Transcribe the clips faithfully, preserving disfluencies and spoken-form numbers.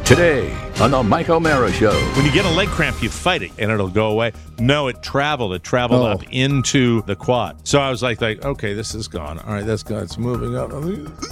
Today on the Mike O'Mara Show. When you get a leg cramp, you fight it, and it'll go away. No, it traveled. It traveled Oh. up into the quad. So I was like, like, okay, this is gone. All right, that's gone. It's moving up. Oh,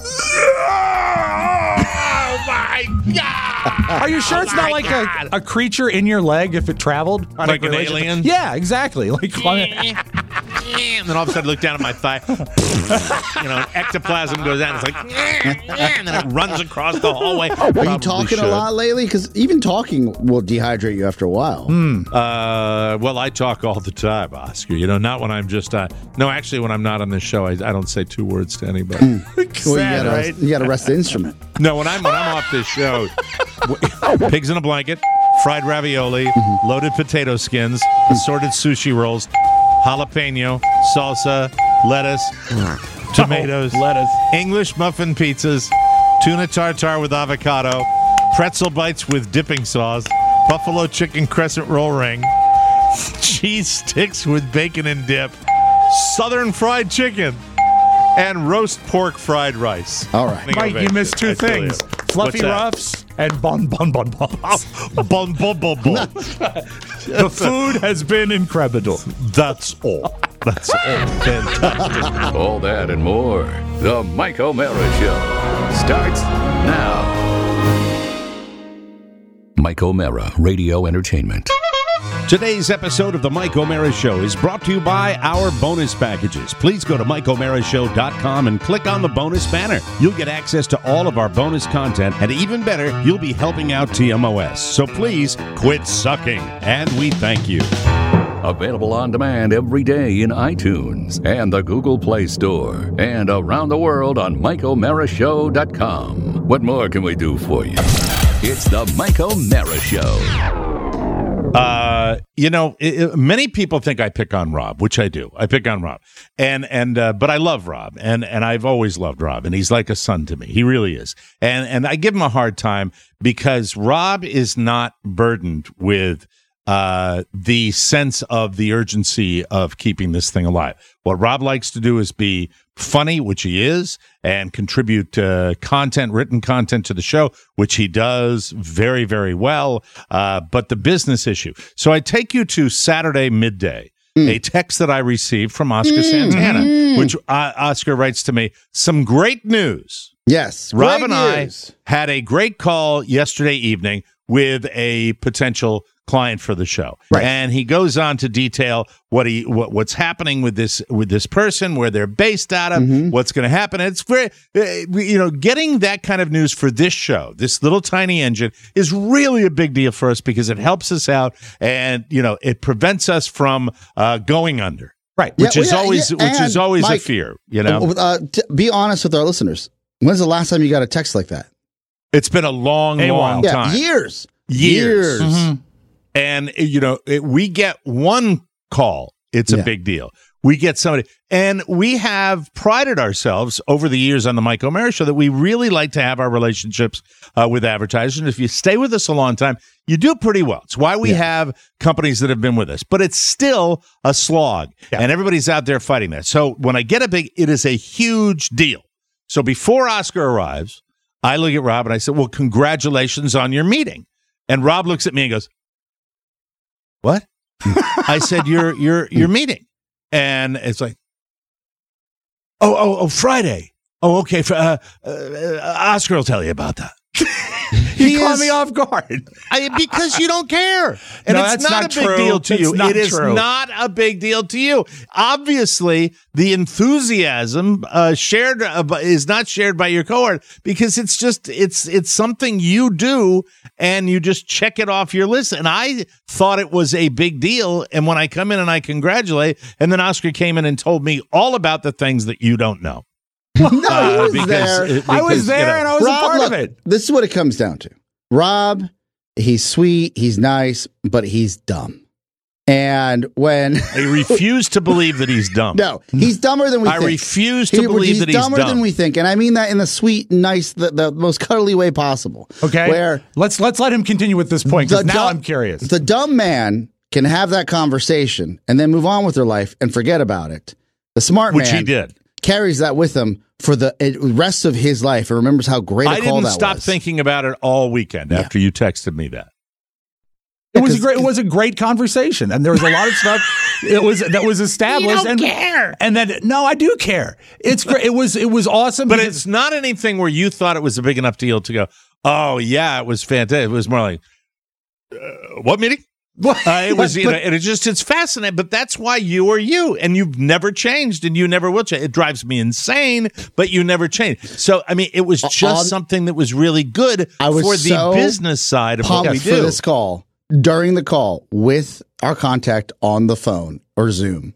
my God. Are you sure Oh it's not my like God. a, a creature in your leg if it traveled? on Like a an relation- alien? Yeah, exactly. Like, And then all of a sudden, I look down at my thigh. You know, ectoplasm goes out. And it's like, and then it runs across the hallway. Are you talking should. a lot lately? Because even talking will dehydrate you after a while. Hmm. Uh, well, I talk all the time, Oscar. You know, not when I'm just uh, no. Actually, when I'm not on this show, I, I don't say two words to anybody. Well, you Sad, gotta, right? you gotta rest the instrument. No, when I'm when I'm off this show, w- pigs in a blanket, fried ravioli, Mm-hmm. loaded potato skins, assorted sushi rolls, jalapeno, salsa, lettuce, tomatoes, lettuce. English muffin pizzas, tuna tartare with avocado, pretzel bites with dipping sauce, buffalo chicken crescent roll ring, cheese sticks with bacon and dip, southern fried chicken, and roast pork fried rice. All right. Mike, you missed two I tell you. things. Fluffy What's that? Ruffs and Bon Bon Bon Bons. Bun, bun, bun, bun. The food has been incredible. That's all. That's all. Fantastic. All that and more. The Mike O'Mara Show starts now. Mike O'Mara Radio Entertainment. Today's episode of the Mike O'Mara Show is brought to you by our bonus packages. Please go to mike o'mara show dot com and click on the bonus banner. You'll get access to all of our bonus content, and even better, you'll be helping out T M O S. So please quit sucking, and we thank you. Available on demand every day in iTunes and the Google Play Store and around the world on mike o'mara show dot com. What more can we do for you? It's the Mike O'Mara Show. Uh, you know, it, it- many people think I pick on Rob, which I do. I pick on Rob, and and uh, but I love Rob, and and I've always loved Rob, and he's like a son to me. He really is, and and I give him a hard time because Rob is not burdened with uh, the sense of the urgency of keeping this thing alive. What Rob likes to do is be funny, which he is, and contribute uh, content, written content to the show, which he does very, very well. Uh, but the business issue. So I take you to Saturday midday, a text that I received from Oscar Santana, which uh, Oscar writes to me, some great news. Yes. Rob great and I news. had a great call yesterday evening with a potential client for the show, Right. and he goes on to detail what he what, what's happening with this with this person, where they're based out of, Mm-hmm. what's going to happen. It's very, uh, you know, getting that kind of news for this show, this little tiny engine, is really a big deal for us because it helps us out, and you know, it prevents us from uh, going under, Right. Yeah, which well, is yeah, always yeah, which is and always a Mike, fear. You know, Uh, t- be honest with our listeners. When's the last time you got a text like that? it's been a long, A long while. Yeah, time. years. Years. Years. Mhm. And, you know, it, we get one call, it's a Yeah. big deal. We get somebody, and we have prided ourselves over the years on the Mike O'Mara Show that we really like to have our relationships uh, with advertisers. And if you stay with us a long time, you do pretty well. It's why we Yeah. have companies that have been with us, but it's still a slog, Yeah. and everybody's out there fighting that. So when I get a big, it is a huge deal. So before Oscar arrives, I look at Rob and I said, well, congratulations on your meeting. And Rob looks at me and goes, what? I said, your your your meeting. And it's like, oh, oh, oh, Friday. Oh, okay. For, uh, uh, Oscar will tell you about that. He, He caught is- me off guard. I, because you don't care. And No, it's that's not, not a big true. deal to It's you. not It is true. not a big deal to you. Obviously, the enthusiasm uh, shared uh, by- is not shared by your cohort because it's just it's it's something you do and you just check it off your list. And I thought it was a big deal. And when I come in and I congratulate, and then Oscar came in and told me all about the things that you don't know. No, he Uh, was because- there. uh, I was because, there you know, and I was Rob, a part look, of it. This is what it comes down to. Rob, he's sweet, he's nice, but he's dumb. And when I refuse to believe that he's dumb. no, he's dumber than we I think. refuse to He- believe he's that he's dumber dumb. than we think, and I mean that in the sweet, nice, the, the most cuddly way possible. Okay. Where let's let's let him continue with this point because the now dumb- I'm curious. The dumb man can have that conversation and then move on with their life and forget about it. The smart Which man he did. carries that with him for the it, rest of his life and remembers how great a I call didn't that stop was. thinking about it all weekend Yeah. after you texted me that. It was a great. It was a great conversation, and there was a lot of stuff. It was that was established. You don't and, care. And then no, I do care. It's great. It was it was awesome. But because- it's not anything where you thought it was a big enough deal to go, oh, yeah, it was fantastic. It was more like, uh, what meeting? Uh, it was, But- you know, but- and it just, it's fascinating, but that's why you are you, and you've never changed, and you never will change. It drives me insane, but you never change. So, I mean, it was just On- something that was really good I was for the so business side of what pumped we for do. this call. During the call with our contact on the phone or Zoom,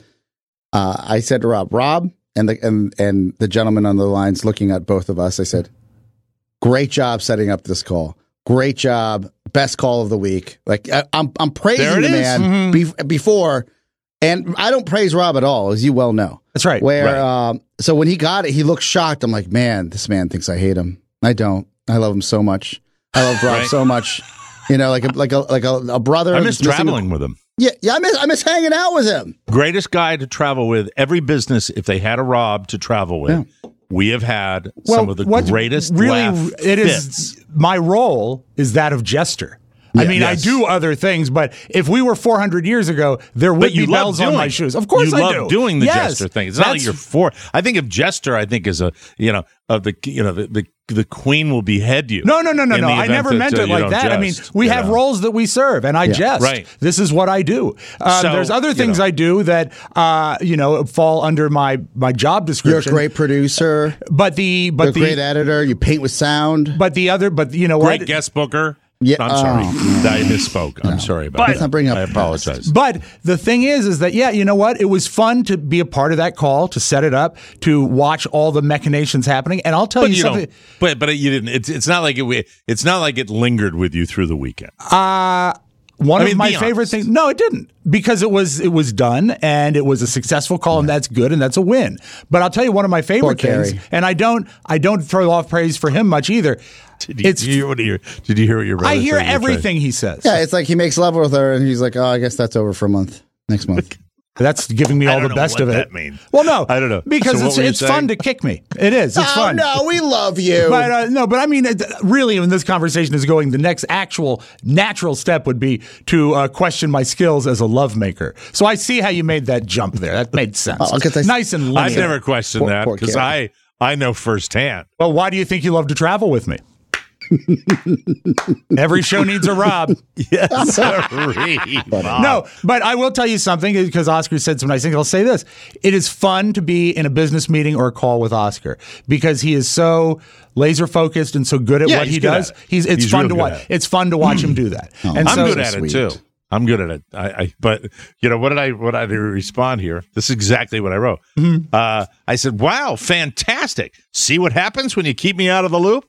uh, I said to Rob, Rob, and the and and the gentleman on the lines looking at both of us, I said, "Great job setting up this call. Great job, best call of the week." Like I, I'm I'm praising There it the is. man Mm-hmm. be, before, and I don't praise Rob at all, as you well know. That's right. Where Right. um, so when he got it, he looked shocked. I'm like, man, this man thinks I hate him. I don't. I love him so much. I love Rob Right. so much. You know, like a like a like a, a brother. I miss that's missing a- traveling with him. yeah, yeah, I miss I miss hanging out with him. Greatest guy to travel with. Every business, if they had a Rob to travel with, we have had some of the what's greatest really laugh it fits. is my role is that of jester. I Yeah. mean, Yes. I do other things, but if we were four hundred years ago, there would But you be love bells on doing my it. shoes. Of course, you I love do. doing the Yes. jester thing. It's not like That's- you're for. I think of jester. I think is a you know of the you know the the, the queen will behead you. No, no, no, no, in no. the I event never that, meant uh, it you like don't that. I mean, jest, we you have know. roles that we serve, and I jest. Right. This is what I do. Um, So, there's other you things know. I do that uh, you know fall under my my job You're a description. great producer. but the You're but a the great editor. You paint with sound. but the other but you know Great what? guest booker. Yeah, I'm sorry. oh, I misspoke. I'm sorry about Let's that. not bring up I the apologize. But the thing is, is that, yeah, you know what? It was fun to be a part of that call, to set it up, to watch all the machinations happening. And I'll tell But you you something. don't. But but you didn't. It's it's not like it. It's not like it lingered with you through the weekend. Uh, one I of mean, my be favorite honest. things. No, it didn't, because it was it was done and it was a successful call, and that's good and that's a win. But I'll tell you one of my favorite Poor things, Kerry. and I don't I don't throw off praise for him much either. Did you, It's did you hear what your Did you hear what your brother I hear said? Which everything he says. yeah, it's like he makes love with her, and he's like, "Oh, I guess that's over for a month. Next month." That's giving me I all the don't know best what of it. that means. Well, no, I don't know. because So what it's were you it's fun saying? to kick me. It is. It's oh fun. no, we love you. But uh, no, but I mean, it- really, when this conversation is going, the next actual natural step would be to uh, question my skills as a lovemaker. So I see how you made that jump there. That made sense. Oh, 'cause I- nice and linear. I've never questioned Poor- that poor because Kerry. I I know firsthand. Well, why do you think you love to travel with me? Every show needs a Rob. Yes, sirree, Bob. No, but I will tell you something, because Oscar said some nice things. I'll say this. It is fun to be in a business meeting or a call with Oscar, because he is so laser focused and so good at Yeah, what he's he good does. at it. He's it's He's fun real to good watch. at it. It's fun to watch him do that. And I'm so, good at it sweet. too. I'm good at it. I, I but you know what did I what did I respond here? This is exactly what I wrote. Mm-hmm. Uh, I said, "Wow, fantastic! See what happens when you keep me out of the loop."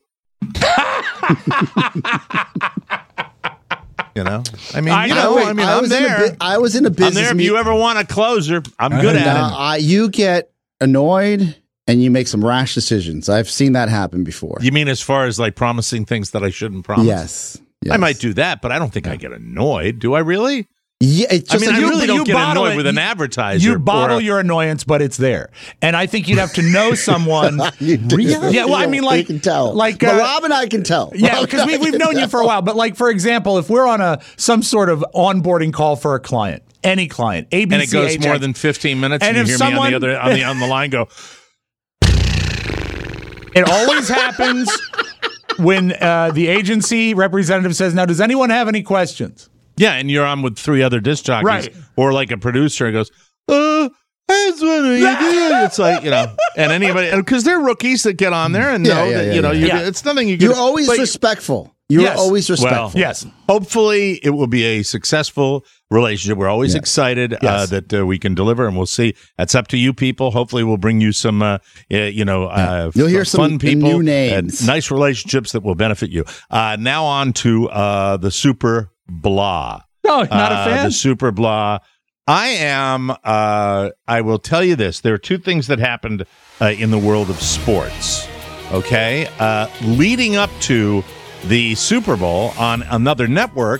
You know, I mean, I you know. know, I mean, I I'm was in a there. bi- I was in a I'm business. there if meet- you ever want a closer. I'm good And, at uh, it. I- you get annoyed and you make some rash decisions. I've seen that happen before. You mean as far as like promising things that I shouldn't promise? Yes. yes. I might do that, but I don't think I get annoyed. Do I really? Yeah, it's I just mean, like I you- really but don't you get bottle annoyed it. with an You- advertiser. You or bottle a- your annoyance, but it's there. And I think you'd have to know someone. You do. Yeah, well, I mean, You like- can tell. like, but uh, Rob and I can tell. Yeah, Rob because and we, I we've can known you for a tell. while. But like, for example, if we're on a some sort of onboarding call for a client, any client, A B C, and it goes H, more than fifteen minutes, And and, you if hear me on someone- the other on the on the line go, it always happens when uh, the agency representative says, "Now, does anyone have any questions?" yeah, and you're on with three other disc jockeys, Right. or like a producer and goes, uh, that's what are you doing? It's like, you know, and anybody, because they're rookies that get on there and Yeah, know yeah, that, yeah, you know, yeah. you Yeah. it's nothing you can. You're always but- respectful. You're Yes. always respectful. Well, Yes. Hopefully, it will be a successful relationship. We're always Yeah. excited uh, Yes. that uh, we can deliver, and we'll see. That's up to you, people. Hopefully, we'll bring you some, uh, uh, you know, uh, You'll hear f- some fun people, new names. and nice relationships that will benefit you. Uh, now on to uh, the super blah. No, not a Uh, fan. The super blah. I am. Uh, I will tell you this. There are two things that happened uh, in the world of sports. Okay, uh, leading up to the Super Bowl on another network,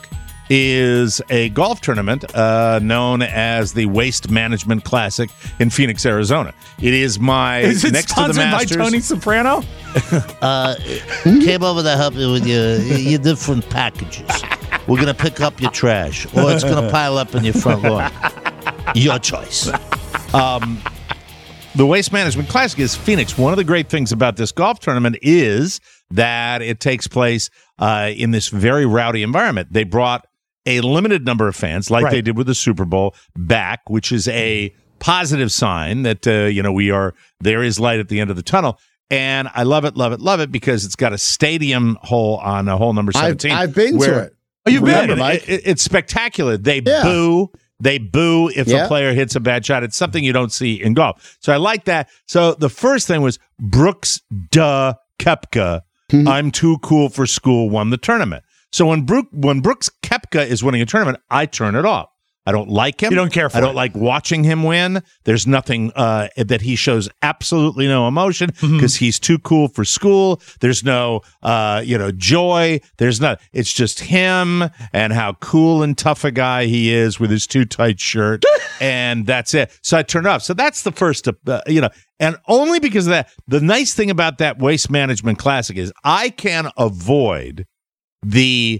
is a golf tournament uh, known as the Waste Management Classic in Phoenix, Arizona. It is my Is it next to the sponsored by Masters. Tony Soprano? Uh, came over to help you with your, your different packages. We're going to pick up your trash, or it's going to pile up in your front lawn. Your choice. Um, the Waste Management Classic is Phoenix. One of the great things about this golf tournament is that it takes place uh, in this very rowdy environment. They brought a limited number of fans, like Right. they did with the Super Bowl, back, which is a positive sign that uh, you know we are there is light at the end of the tunnel. And I love it, love it, love it because it's got a stadium hole on a hole number I've, seventeen. I've been where- to it. Oh, you've Remember, been. Mike? It- it- it's spectacular. They Yeah. boo. They boo if Yeah. a player hits a bad shot. It's something you don't see in golf. So I like that. So the first thing was Brooks Duh Koepka. I'm too cool for school. Won the tournament. So when Brook when Brooks Koepka is winning a tournament, I turn it off. I don't like him. You don't care for I don't it. like watching him win. There's nothing uh, that he shows absolutely no emotion because he's too cool for school. There's no, uh, you know, joy. There's not. It's just him and how cool and tough a guy he is with his too tight shirt, and that's it. So I turn it off. So that's the first, uh, you know, and only because of that. The nice thing about that Waste Management Classic is I can avoid the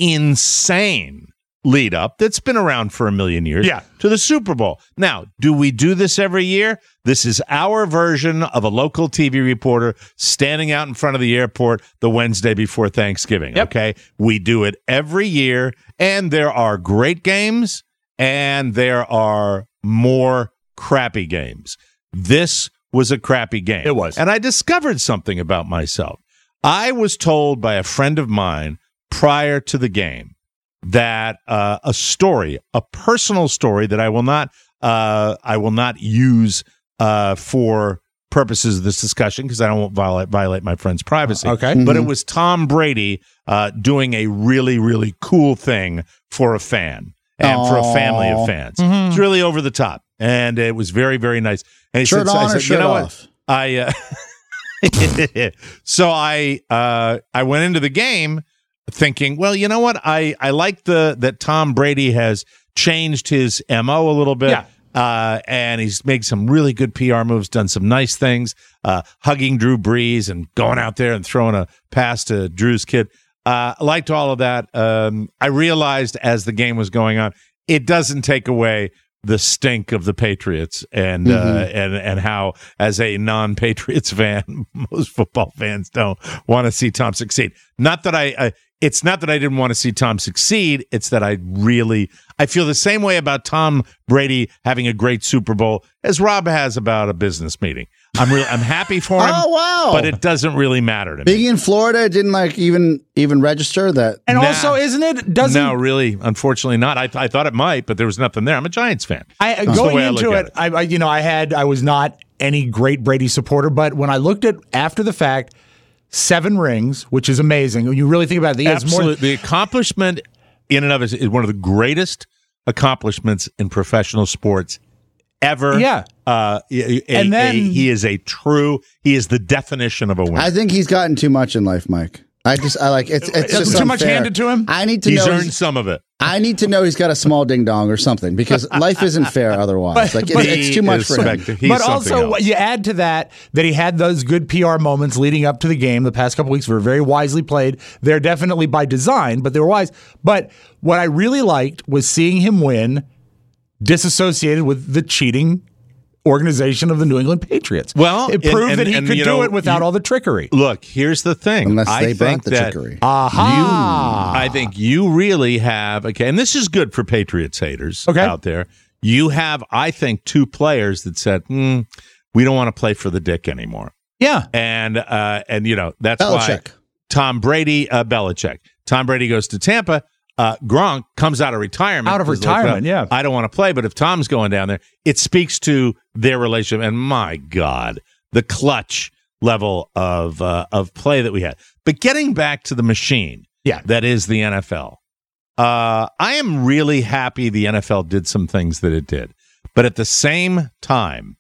insane lead up that's been around for a million years Yeah. to the Super Bowl. Now, do we do this every year? This is our version of a local T V reporter standing out in front of the airport the Wednesday before Thanksgiving. Yep. Okay. We do it every year, and there are great games and there are more crappy games. This was a crappy game. It was. And I discovered something about myself. I was told by a friend of mine prior to the game that uh, a story, a personal story that I will not, uh, I will not use uh, for purposes of this discussion because I don't want violate violate my friend's privacy. Okay. But Mm-hmm. it was Tom Brady uh, doing a really really cool thing for a fan and for a family of Aw. fans. It's really over the top, and it was very very nice. And he Shirt said, I on or said, shirt you know off? what? I uh, so I uh, I went into the game thinking, well, you know what? I, I like the that Tom Brady has changed his M O a little bit. Yeah. Uh, and he's made some really good P R moves, done some nice things, uh, hugging Drew Brees and going out there and throwing a pass to Drew's kid. Uh, I liked all of that. Um, I realized as the game was going on, it doesn't take away the stink of the Patriots and uh, and and how, as a non-Patriots fan, most football fans don't want to see Tom succeed. Not that I, I it's not that I didn't want to see Tom succeed. It's that I really I feel the same way about Tom Brady having a great Super Bowl as Rob has about a business meeting. I'm really I'm happy for him. Oh, wow. But it doesn't really matter to me. Being in Florida, it didn't like even even register that. And Nah. also, isn't it? Doesn't No, really, unfortunately not. I, I thought it might, but there was nothing there. I'm a Giants fan. I, That's the going way I look into at it, I, I, you know, I had, I was not any great Brady supporter, but when I looked at after the fact, seven rings, which is amazing. When you really think about it, he has more. Absolutely. The accomplishment in and of it is one of the greatest accomplishments in professional sports ever. Yeah. Uh, a- a- And then- a- he is a true, he is the definition of a winner. I think he's gotten too much in life, Mike. I just I like it's it's just Too much unfair. handed to him? I need to He's know earned he's- some of it. I need to know he's got a small ding dong or something because life isn't fair otherwise. Like but it's, it's too much is for him. spect- he's but something also, else. you add to that that he had those good P R moments leading up to the game. The past couple weeks were very wisely played. They're definitely by design, but they were wise. But what I really liked was seeing him win, disassociated with the cheating organization of the New England Patriots. Well, it and- proved and- that he and, could you do know, it without you- all the trickery. Look, here's the thing. Unless I they think brought the that trickery. Aha! I think you really have, okay, and this is good for Patriots haters Okay. out there. You have, I think, two players that said, hmm, we don't want to play for the dick anymore. Yeah. And, uh, and you know, that's Belichick. why Tom Brady, uh, Belichick. Tom Brady goes to Tampa. Uh, Gronk comes out of retirement. Out of He's retirement, uh, yeah. I don't want to play, but if Tom's going down there, it speaks to their relationship. And my God, the clutch level of uh, of play that we had. But getting back to the machine, Yeah. that is the N F L. Uh, I am really happy the N F L did some things that it did. But at the same time,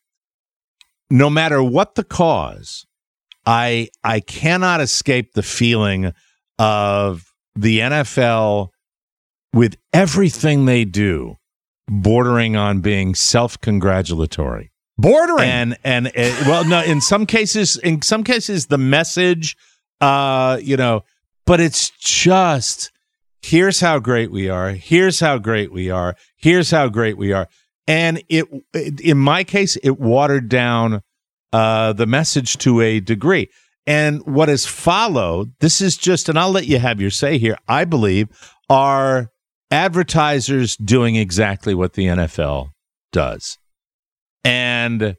no matter what the cause, I I cannot escape the feeling of the N F L with everything they do bordering on being self-congratulatory. Bordering. And, and, uh, well, no, in some cases, in some cases, the message, uh, you know, but it's just, here's how great we are. Here's how great we are. Here's how great we are. And it, it in my case, it watered down uh, the message to a degree. And what has followed, this is just, and I'll let you have your say here, I believe, are advertisers doing exactly what the N F L does. And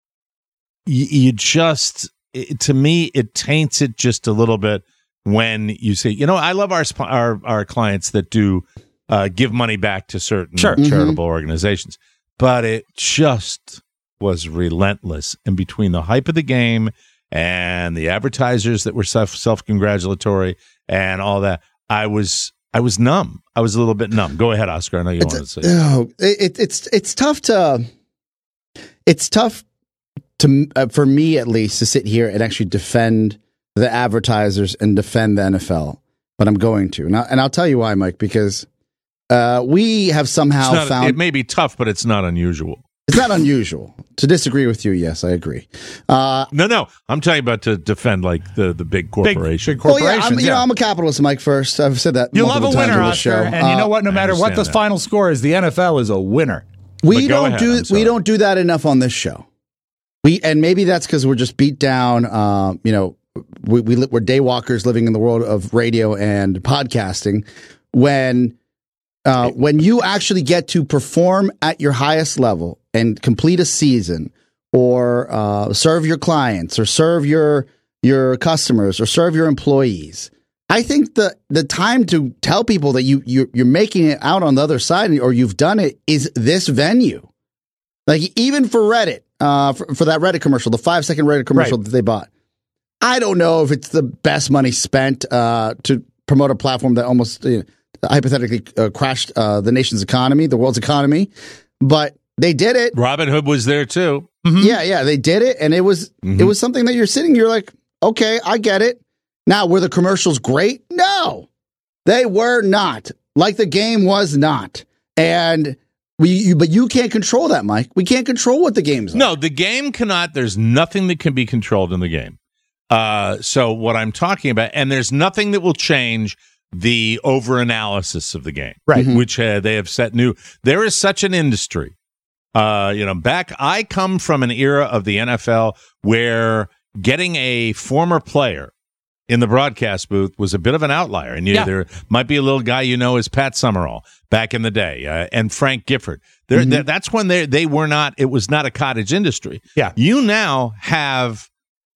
you, you just, it, to me, it taints it just a little bit when you say, you know, I love our our, our clients that do uh, give money back to certain Sure. charitable Mm-hmm. organizations, but it just was relentless. And between the hype of the game and the advertisers that were self self congratulatory and all that, I was I was numb. I was a little bit numb. Go ahead, Oscar. I know you It's, wanted to say. oh, it, it's it's tough to it's tough to uh, for me at least to sit here and actually defend the advertisers and defend the N F L, but I'm going to, and, I, and I'll tell you why, Mike. Because uh, we have somehow It's not- found it may be tough, but it's not unusual. it's not unusual to disagree with you. Yes, I agree. Uh, No, no, I'm talking about to defend like the the big Big, corporation. big well, yeah, corporations. I'm, you know, I'm a capitalist, Mike. First, I've said that. You love a multiple times winner, on this Oscar. show. And you know Uh, what? No matter what the understand that. final score is, the N F L is a winner. We But go don't ahead, do I'm sorry. we don't do that enough on this show. We and maybe that's because we're just beat down. Uh, you know, we, we li- we're daywalkers living in the world of radio and podcasting. When uh, when you actually get to perform at your highest level and complete a season, or uh, serve your clients, or serve your your customers, or serve your employees, I think the the time to tell people that you you're, you're making it out on the other side, or you've done it, is this venue. Like even for Reddit, uh, for, for that Reddit commercial, the five second Reddit commercial Right. that they bought, I don't know if it's the best money spent uh, to promote a platform that almost you know, hypothetically uh, crashed uh, the nation's economy, the world's economy, but they did it. Robin Hood was there too. Yeah, yeah, they did it, and it was Mhm. it was something that you're sitting, you're like, okay, I get it. Now, were the commercials great? No, they were not. Like the game was not, and we, you, but you can't control that, Mike. We can't control what the game's like. No, the game cannot. There's nothing that can be controlled in the game. Uh, so what I'm talking about, and there's nothing that will change the over-analysis of the game, Right. Which uh, they have set new. There is such an industry. Uh, you know, back I come from an era of the N F L where getting a former player in the broadcast booth was a bit of an outlier. And you, Yeah. there might be a little guy you know as Pat Summerall back in the day, uh, and Frank Gifford. There, Mm-hmm. th- that's when they they were not. It was not a cottage industry. Yeah. You now have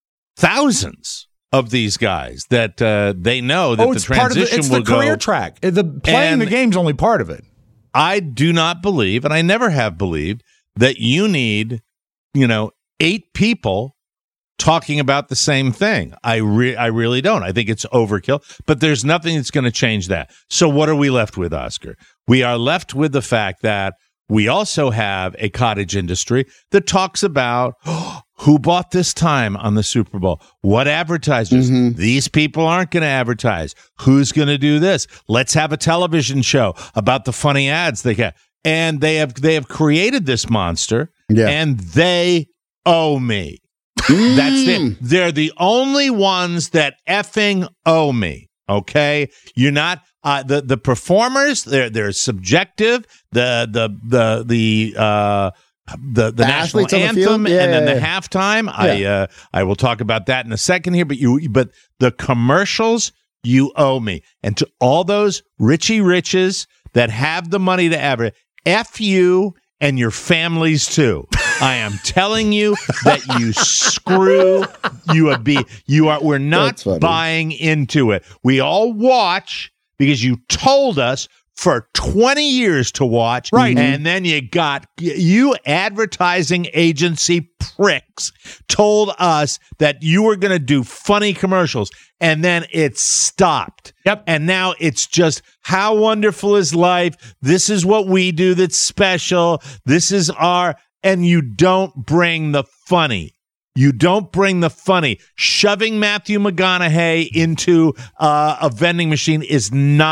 thousands of these guys that uh, they know that Oh, the it's part of transition the, it's will the career go. track. Uh, The playing And- the game's only part of it. I do not believe, and I never have believed, that you need, you know, eight people talking about the same thing. I re- I really don't. I think it's overkill, but there's nothing that's going to change that. So what are we left with, Oscar? We are left with the fact that we also have a cottage industry that talks about oh, who bought this time on the Super Bowl, what advertisers. These people aren't going to advertise. Who's going to do this? Let's have a television show about the funny ads they get. And they have they have created this monster, Yeah. and they owe me. That's it. They're the only ones that effing owe me. Okay, you're not uh, the the performers. They're they're subjective. The the the the uh, the the, The national athletes on the anthem, field? Yeah, and then yeah, the yeah. halftime. I uh, I will talk about that in a second here. But you but the commercials you owe me, and to all those Richie Riches that have the money to ever F you and your families too. I am telling you that you screw you a be you are we're not That's funny. buying into it. We all watch because you told us for twenty years to watch, Right. and then you got you advertising agency pricks told us that you were going to do funny commercials, and then it stopped. Yep. And now it's just how wonderful is life. This is what we do that's special. This is our, and you don't bring the funny. You don't bring the funny. Shoving Matthew McConaughey into uh, a vending machine is not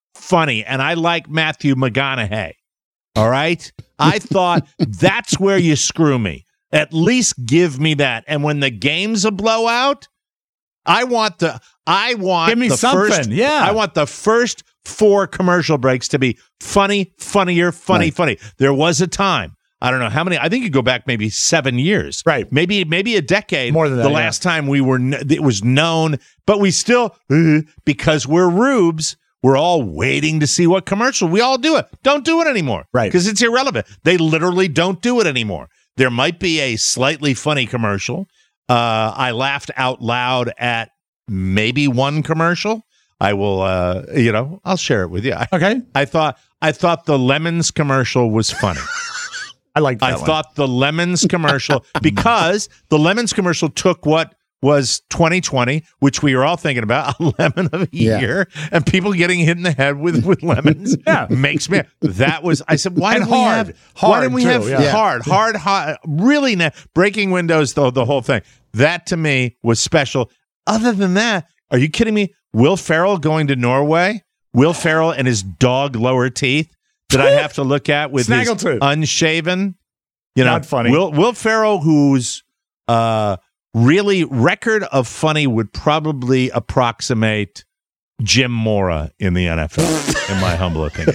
funny, and I like Matthew McConaughey. All right? I thought that's where you screw me. At least give me that. And when the game's a blowout, I want the I want Give me the something, first yeah. I want the first four commercial breaks to be funny, funnier, funny, Right. funny. There was a time. I don't know how many. I think you go back maybe seven years, Right. Maybe maybe a decade. More than that, The yeah. last time we were, kn- it was known, but we still uh, because we're rubes. We're all waiting to see what commercial. We all do it. Don't do it anymore, Right. Because it's irrelevant. They literally don't do it anymore. There might be a slightly funny commercial. Uh, I laughed out loud at maybe one commercial. I will, uh, you know, I'll share it with you. I, Okay. I thought I thought the Lemons commercial was funny. I like that I one. thought the Lemons commercial, because the Lemons commercial took what was twenty twenty, which we were all thinking about, a lemon of a Yeah. year, and people getting hit in the head with, with lemons. Yeah. Makes me, that was, I said, why And didn't we hard. have, why Hard, didn't we too, have yeah. hard, hard, hard, really, na- breaking windows, the, the whole thing. That to me was special. Other than that, are you kidding me? Will Ferrell going to Norway? Will Ferrell and his dog lower teeth that I have to look at with his Snaggletooth. unshaven? You know, Not funny. Will Will Ferrell, whose uh, really record of funny would probably approximate Jim Mora in the N F L, in my humble opinion.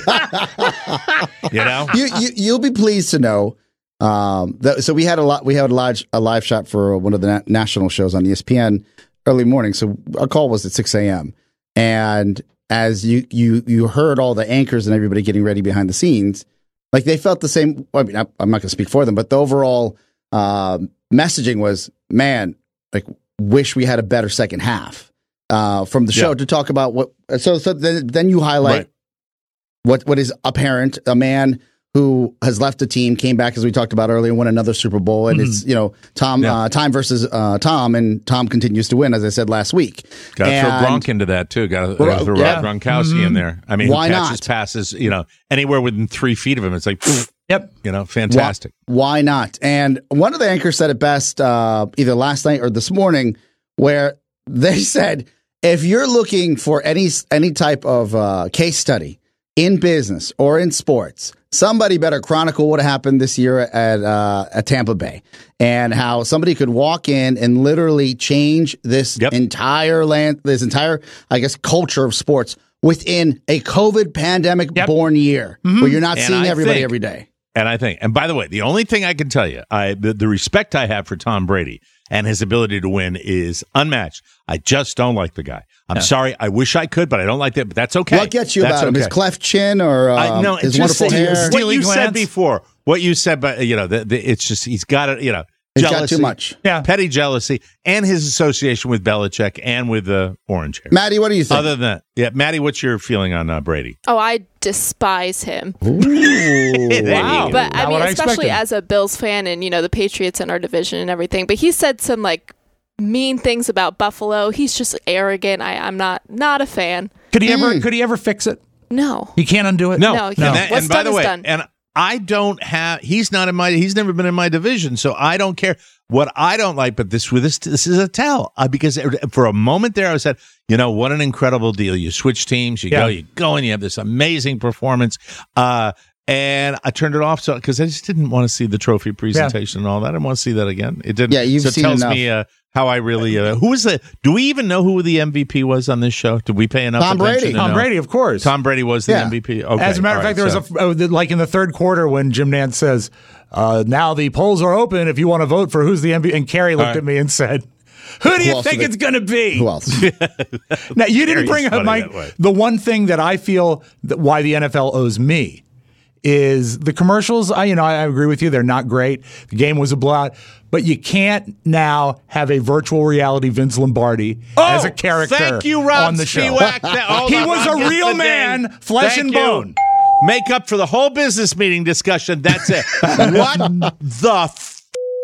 You know, you, you you'll be pleased to know um, that. So we had a lot. We had a live a live shot for one of the na- national shows on E S P N early morning. So our call was at six a.m. and as you you you heard all the anchors and everybody getting ready behind the scenes, like they felt the same. I mean, I, I'm not going to speak for them, but the overall uh, messaging was, man, like wish we had a better second half uh, from the show Yeah. to talk about what. So so then, then you highlight. Right. What what is apparent? A man who has left the team, came back as we talked about earlier, won another Super Bowl, and it's you know Tom Yeah. uh, time versus uh, Tom, and Tom continues to win, as I said last week. got to throw And- Gronk into that too. Got to Well, throw yeah. Gronkowski in there. I mean, Why who catches not? passes, you know, anywhere within three feet of him. It's like, pfft, Yep. you know, fantastic. Why not? And one of the anchors said it best, uh, either last night or this morning, where they said, if you're looking for any any type of uh, case study in business or in sports, somebody better chronicle what happened this year at uh, at Tampa Bay, and how somebody could walk in and literally change this Yep. entire land, this entire, I guess, culture of sports within a COVID pandemic Yep. born year, where you're not And seeing I everybody think- every day. And I think, and by the way, the only thing I can tell you, I the, the respect I have for Tom Brady and his ability to win is unmatched. I just don't like the guy. I'm sorry. I wish I could, but I don't like that. But that's okay. What gets you That's about him? His okay. cleft chin or um, I know his it's just wonderful that- hair? What Steely you said glance? before, what you said, but you know, the, the, it's just he's got it. You know, He's got jealousy, too much. Yeah. petty jealousy, and his association with Belichick and with the orange hair. Maddie, what do you think? Other than that, yeah, Maddie, what's your feeling on uh, Brady? Oh, I despise him. Wow. But I Not mean, what I especially expected. as a Bills fan and, you know, the Patriots in our division and everything. But he said some like mean things about Buffalo. He's just arrogant. I, I'm not not a fan. Could he ever? Could he ever fix it? No. He can't undo it. No, No, and, no. that- What's and by done the is way, done. and I don't have. He's not in my. He's never been in my division, so I don't care. What I don't like, but this with this this is a tell uh, because for a moment there, I said, you know, what an incredible deal. You switch teams, you Yeah. go, you go, and you have this amazing performance. Uh, and I turned it off so because I just didn't want to see the trophy presentation and all that. I didn't want to see that again. It didn't. Yeah, you've so it seen tells enough. me uh, how I really. Uh, who was the? Do we even know who the M V P was on this show? Did we pay enough Tom attention Brady. to Tom know? Brady, of course. Tom Brady was the Yeah. M V P. Okay, As a matter of all fact, right, there was so- a oh, the- like in the third quarter when Jim Nantz says, uh, "Now the polls are open. If you want to vote for who's the M V P," and Kerry looked right. at me and said, "Who do you else think did it's going to be?" Who else? Now you didn't Kerry's bring up funny my that way. the one thing that I feel that why the N F L owes me is the commercials. I you know I agree with you; they're not great. The game was a blowout, but you can't now have a virtual reality Vince Lombardi as a character Oh, Thank you, Rob on the show. Spiewak. That- hold He on, was I'll a get real the man, ding. flesh Thank and you. bone. Make up for the whole business meeting discussion. That's it. What the f-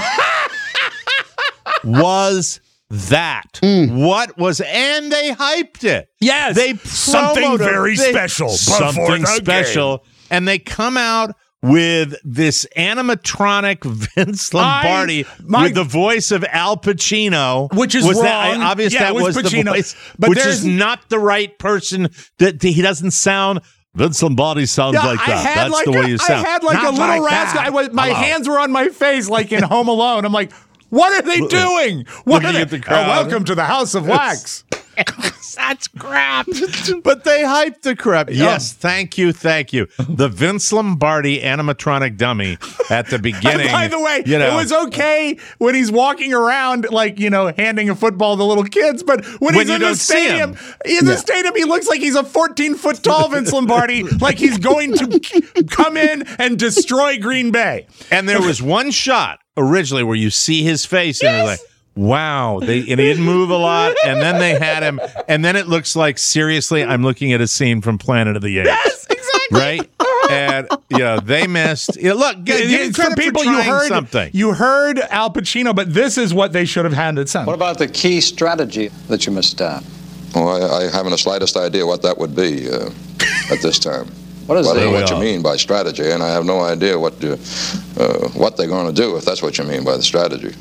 was that? What was? And they hyped it. Yes. They Something promoted- very they- special before Something the special. And they come out with this animatronic Vince Lombardi I- my- with the voice of Al Pacino, Which is was wrong. That, obvious Yeah, that it was was, the Pacino. voice, But which there's- is not the right person. That he doesn't sound. Vince Lombardi sounds Yeah, like that. I had That's like the way a, you sound. I had like Not a little like rascal. that. I was, my Hello. hands were on my face, like in Home Alone. I'm like, what are they doing? What Looking are they? at the crowd. Oh, welcome to the House of Wax. That's crap. But they hyped the crap. Yes, thank you, thank you. The Vince Lombardi animatronic dummy at the beginning. And by the way, you know, it was okay when he's walking around, like, you know, handing a football to little kids, but when, When he's you in the don't see stadium, him. in the stadium, he looks like he's a fourteen foot tall Vince Lombardi, like he's going to come in and destroy Green Bay. And there was one shot originally where you see his face and you're like, wow. They, and he didn't move a lot. And then they had him. And then it looks like, seriously, I'm looking at a scene from Planet of the Apes. Yes, exactly. Right? And, you know, they missed. You know, look, give, give It's credit for people for you trying heard something. You heard Al Pacino, but this is what they should have handed son. What about the key strategy that you must adopt? Well, I, I haven't the slightest idea what that would be uh, at this time. What is I don't it? know what we you are. mean by strategy, and I have no idea what you, uh, what they're going to do, if that's what you mean by the strategy.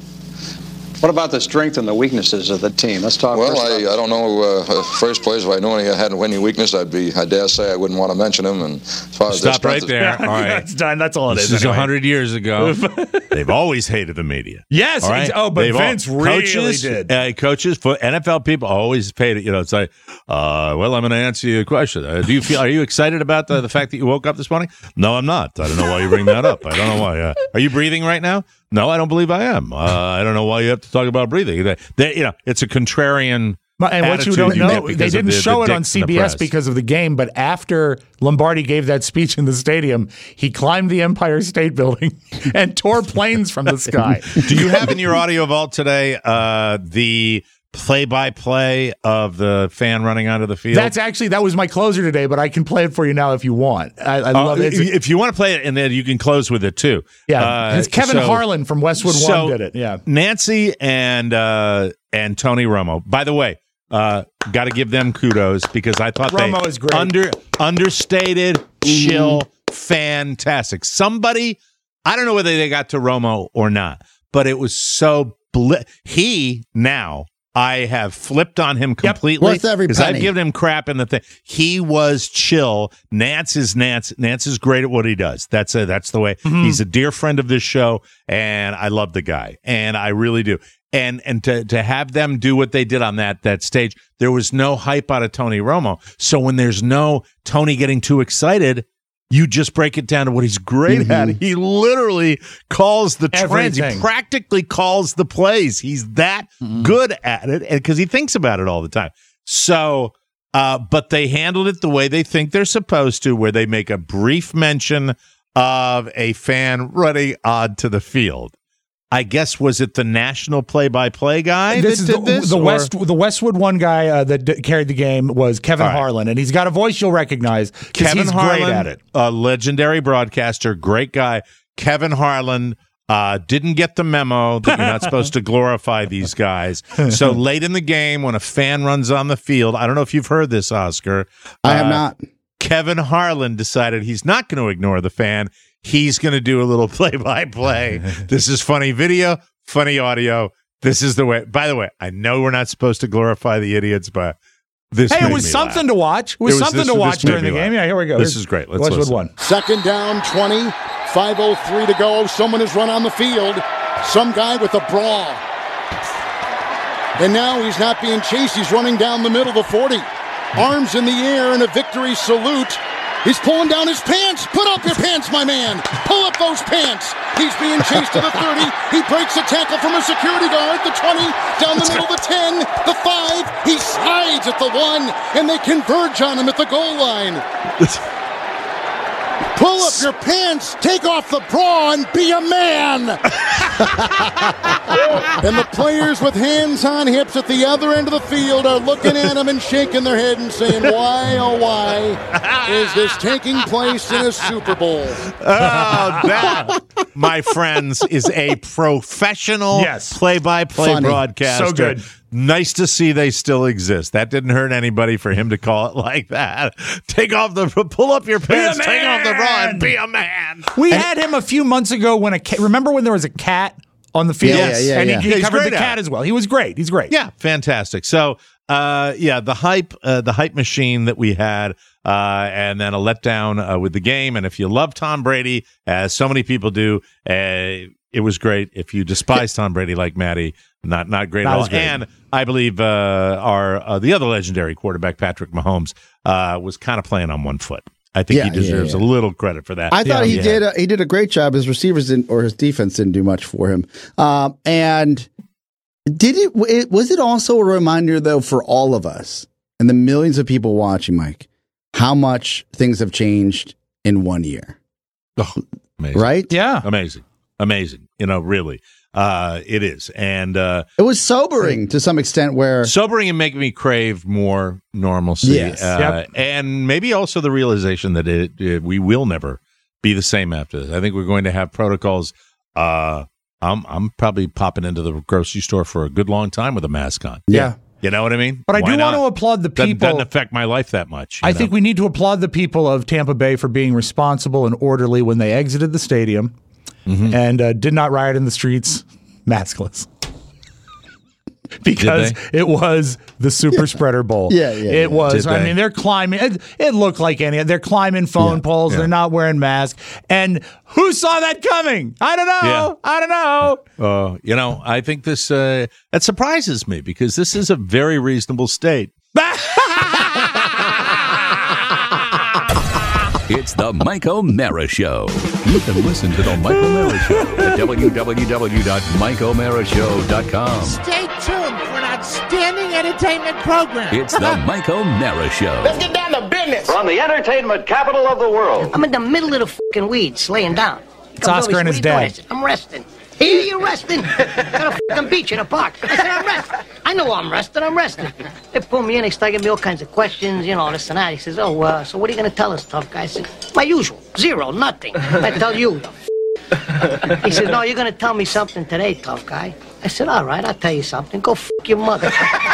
What about the strength and the weaknesses of the team? Let's talk Well, first I, about- I don't know. Uh, first place, if I knew he had any weakness, I'd be. I dare say I wouldn't want to mention him. And as far as their Stop right strength is- there. All right. That's done. That's all it This is. is a anyway. hundred years ago. They've always hated the media. Yes. All right? ex- Oh, but They've all- Vince really coaches, did. Uh, coaches for N F L people always paid it. You know, it's like, uh, well, I'm going to answer your question. Uh, do you feel? Are you excited about the, the fact that you woke up this morning? No, I'm not. I don't know why you bring that up. I don't know why. Uh, are you breathing right now? No, I don't believe I am. Uh, I don't know why you have to talk about breathing. They, they, you know, it's a contrarian. But- And what you attitude don't you know, get they because of didn't the- show the it on dicks in the C B S press. because of the game, but after Lombardi gave that speech in the stadium, he climbed the Empire State Building and tore planes from the sky. Do you have in your audio vault today uh, the play-by-play of the fan running onto the field? That's actually, that was my closer today, but I can play it for you now if you want. I, I Uh, love it. It's- if you want to play it, and then you can close with it too. yeah, Uh, it's Kevin so- Harlan from Westwood so One did it. Yeah. Nancy and uh, and Tony Romo. By the way, uh, got to give them kudos because I thought Romo they is great. under understated, chill, fantastic. Somebody, I don't know whether they got to Romo or not, but it was so. Bli- he now. I have flipped on him completely Worth every because I've penny. given him crap in the thing. He was chill. Nance is Nance. Nance is great at what he does. That's a, that's the way. Mm-hmm. He's a dear friend of this show, and I love the guy, and I really do. And and to to have them do what they did on that that stage, there was no hype out of Tony Romo. So when there's no Tony getting too excited, you just break it down to what he's great Mm-hmm. at. He literally calls the trends. He Everything. practically calls the plays. He's that Mm-hmm. good at it, and because he thinks about it all the time. So, uh, but they handled it the way they think they're supposed to, where they make a brief mention of a fan running onto the field. I guess, was it the national play-by-play guy This that is did the, this? the or- West the Westwood One guy uh, that d- carried the game was Kevin All right. Harlan, and he's got a voice you'll recognize because Kevin he's Harlan, great at it. a legendary broadcaster, great guy. Kevin Harlan uh, didn't get the memo that you're not supposed to glorify these guys. So late in the game, when a fan runs on the field, I don't know if you've heard this, Oscar. I have uh, not. Kevin Harlan decided he's not going to ignore the fan. He's going to do a little play-by-play. This is funny video, funny audio. This is the way. By the way, I know we're not supposed to glorify the idiots, but this Hey, made it was me something laugh. to watch. It was It was- something this- to this watch made during me the game. laugh. Yeah, here we go. This Here's is great. Let's Westwood listen. One. Second down, twenty, five oh three to go. Someone has run on the field. Some guy with a bra. And now he's not being chased. He's running down the middle of the forty. Arms in the air in a victory salute. He's pulling down his pants. Put up your pants, my man. Pull up those pants. He's being chased to the thirty. He breaks a tackle from a security guard. The twenty, down the middle of the ten, the five. He slides at the one, and they converge on him at the goal line. Pull up your pants, take off the bra, and be a man. And the players with hands on hips at the other end of the field are looking at him and shaking their head and saying, why, oh, why is this taking place in a Super Bowl? Oh, that, my friends, is a professional Yes. play-by-play Funny. broadcaster. So good. nice to see they still exist. That didn't hurt anybody for him to call it like that. Take off the, pull up your pants, take off the bra, and be a man. We and, had him a few months ago when a cat, remember when there was a cat on the field? Yeah, yeah, and yeah. he, he He's covered the great cat at it. as well. He was great. He's great. Yeah, fantastic. So, uh, yeah, the hype, uh, the hype machine that we had, uh, and then a letdown uh, with the game. And if you love Tom Brady, as so many people do, uh, it was great. If you despise Tom Brady like Maddie, not not great Not at all. as great. And I believe uh, our uh, the other legendary quarterback, Patrick Mahomes, uh, was kind of playing on one foot. I think Yeah, he deserves yeah, yeah. a little credit for that. I thought Yeah. he Yeah. did. A, he did a great job. His receivers didn't, or his defense didn't do much for him. Um, and did it, it? Was it also a reminder, though, for all of us and the millions of people watching, Mike, how much things have changed in one year? Oh, amazing. Right? Yeah. Amazing. Amazing. You know, really. Uh, it is. And uh, It was sobering to some extent. Where sobering and making me crave more normalcy. Yes. Uh, Yep. And maybe also the realization that it, it we will never be the same after this. I think we're going to have protocols. Uh, I'm I'm probably popping into the grocery store for a good long time with a mask on. Yeah. You know what I mean? But I Why do want not? to applaud the Doesn't, people. doesn't affect my life that much. you I know? think we need to applaud the people of Tampa Bay for being responsible and orderly when they exited the stadium Mm-hmm. and uh, did not riot in the streets maskless. Because it was the Super Spreader Bowl. Yeah, yeah, It yeah. was. Did I they? mean, they're climbing. It, it looked like any. They're climbing phone Yeah, poles. yeah. They're not wearing masks. And who saw that coming? I don't know. Yeah. I don't know. Uh, you know, I think this uh, that surprises me because this is a very reasonable state. It's the Mike O'Mara Show. You can listen to the Mike O'Mara Show at w w w dot mike o'mara show dot com. Stay tuned for an outstanding entertainment program. It's the Mike O'Mara Show. Let's get down to business. From the entertainment capital of the world. I'm in the middle of the fucking weeds, laying down. It's Oscar and his dad. I said, I'm resting. Here you're resting. Got a fucking beach in a park. I said, I'm resting. I know I'm resting. I'm resting. They pull me in. They start giving me all kinds of questions, you know, this and that. He says, oh, uh, so what are you going to tell us, tough guy? I said, my usual. Zero. Nothing. I tell you. The f-. He says, no, you're going to tell me something today, tough guy. I said, all right, I'll tell you something. Go f*** your mother.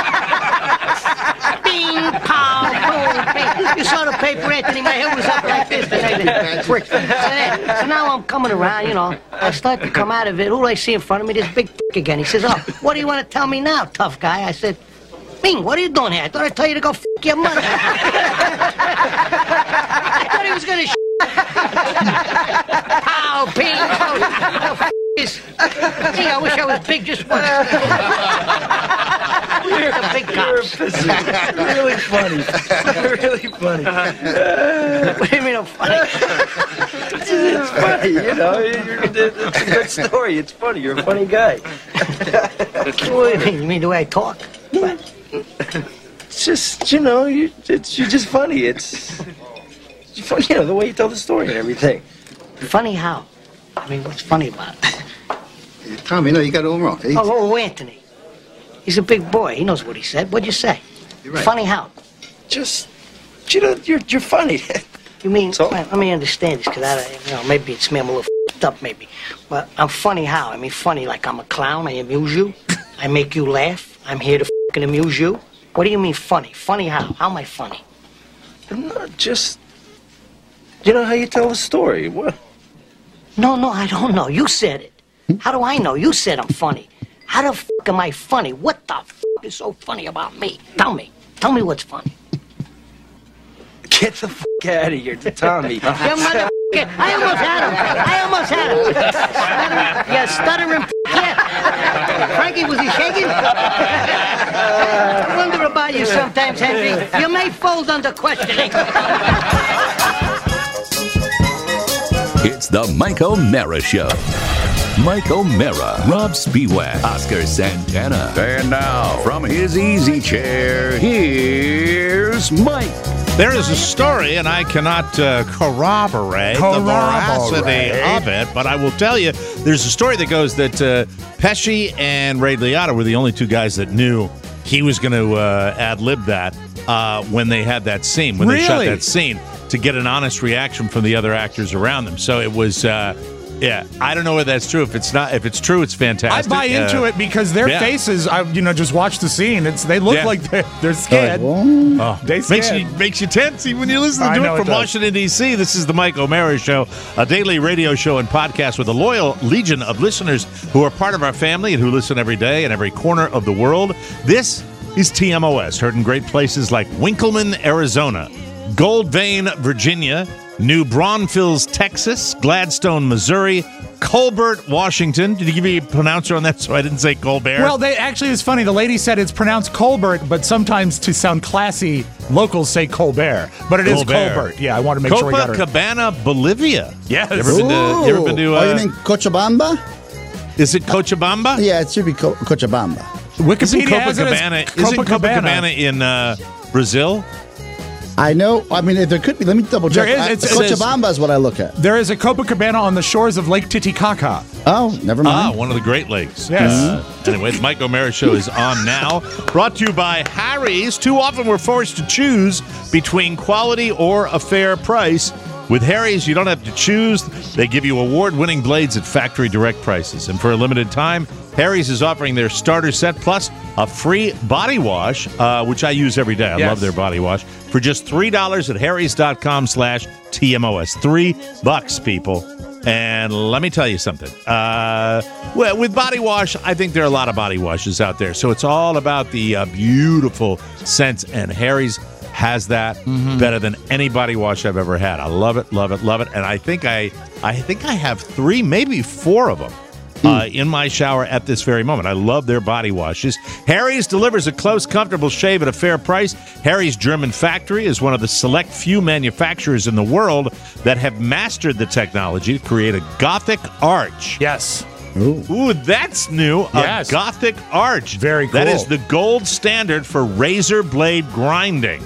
Bing, pow, boom, bing. You saw the paper, Anthony. My head was up like this. And prick. So, then, so now I'm coming around, you know. I start to come out of it. Who do I see in front of me? This big f*** again. He says, oh, what do you want to tell me now, tough guy? I said, Bing, what are you doing here? I thought I'd tell you to go f*** your mother. I thought he was going to sh**. Pow, Bing, pow. F*** this. Gee, I wish I was big just once. You're the big cops. really funny. really funny. What do you mean I'm funny? It's, it's funny, you know. You're, it's a good story. It's funny. You're a funny guy. What do you mean? You mean the way I talk? What? It's just, you know, you, it's, you're just funny. It's, it's funny, you know, the way you tell the story and everything. Funny how? I mean, what's funny about it? Tommy, no, you got it all wrong. He- Oh, oh, Anthony. He's a big boy. He knows what he said. What'd you say? You're right. Funny how? Just, you know, you're, you're funny. You mean, So? let me understand this, because I, you know, maybe it's me, I'm a little f***ed up, maybe. But I'm funny how? I mean, funny like I'm a clown, I amuse you, I make you laugh, I'm here to f***ing amuse you. What do you mean funny? Funny how? How am I funny? No, just, you know how you tell the story. What? No, no, I don't know. You said it. How do I know? You said I'm funny. How the f*** am I funny? What the f*** is so funny about me? Tell me. Tell me what's funny. Get the f*** out of here, Tommy. You mother I almost had him. I almost had him. Stuttering, yeah, stuttering f***, yeah. Frankie, was he shaking? I wonder about you sometimes, Henry. You may fold under questioning. It's the Mike O'Mara Show. Mike O'Mara, Rob Spiewak, Oscar Santana. And now, from his easy chair, here's Mike. There is a story, and I cannot uh, corroborate, the veracity of it, but I will tell you, there's a story that goes that uh, Pesci and Ray Liotta were the only two guys that knew he was going to uh, ad-lib that uh, when they had that scene, when they shot Really? that scene, to get an honest reaction from the other actors around them. So it was... Uh, Yeah, I don't know whether that's true. If it's not, if it's true, it's fantastic. I buy into uh, it because their yeah. faces. I you know just watch the scene. It's they look Yeah. like they're, they're scared. Oh, They makes scared. you makes you tense even when you listen I to know it it from does. Washington D C. This is the Mike O'Mara Show, a daily radio show and podcast with a loyal legion of listeners who are part of our family and who listen every day in every corner of the world. This is T M O S, heard in great places like Winkleman, Arizona, Gold Vein, Virginia, New Braunfels, Texas, Gladstone, Missouri, Colbert, Washington. Did you give me a pronouncer on that so I didn't say Colbert? Well, they actually it's funny. The lady said it's pronounced Colbert, but sometimes to sound classy, locals say Colbert, but it is Colbert. Colbert. Yeah, I want to make sure we got it. Copacabana, Bolivia. Yes. You ever been to? You ever been to? Uh, oh, you mean Cochabamba? Is it Cochabamba? Yeah, it should be Co- Cochabamba. Isn't Wikipedia has it as Copacabana? Isn't Copacabana. Copacabana in uh, Brazil? I know. I mean, there could be. Let me double check. There is- I- it's- it says- Cochabamba is what I look at. There is a Copacabana on the shores of Lake Titicaca. Oh, never Ah, mind. one of the Great Lakes. Yes. Uh, anyway, the Mike O'Mara Show is on now. Brought to you by Harry's. Too often we're forced to choose between quality or a fair price. With Harry's, you don't have to choose. They give you award-winning blades at factory direct prices. And for a limited time, Harry's is offering their starter set plus a free body wash, uh, which I use every day. I Yes. love their body wash, for just three dollars at harrys.com slash TMOS. Three bucks, people. And let me tell you something. Uh, well, with body wash, I think there are a lot of body washes out there. So it's all about the uh, beautiful scents, and Harry's has that better than any body wash I've ever had. I love it, love it, love it. And I think I, I think I have three, maybe four of them uh, in my shower at this very moment. I love their body washes. Harry's delivers a close, comfortable shave at a fair price. Harry's German factory is one of the select few manufacturers in the world that have mastered the technology to create a Gothic arch. Yes. Ooh. Ooh, that's new. Yes. A Gothic arch. Very That cool. is the gold standard for razor blade grinding.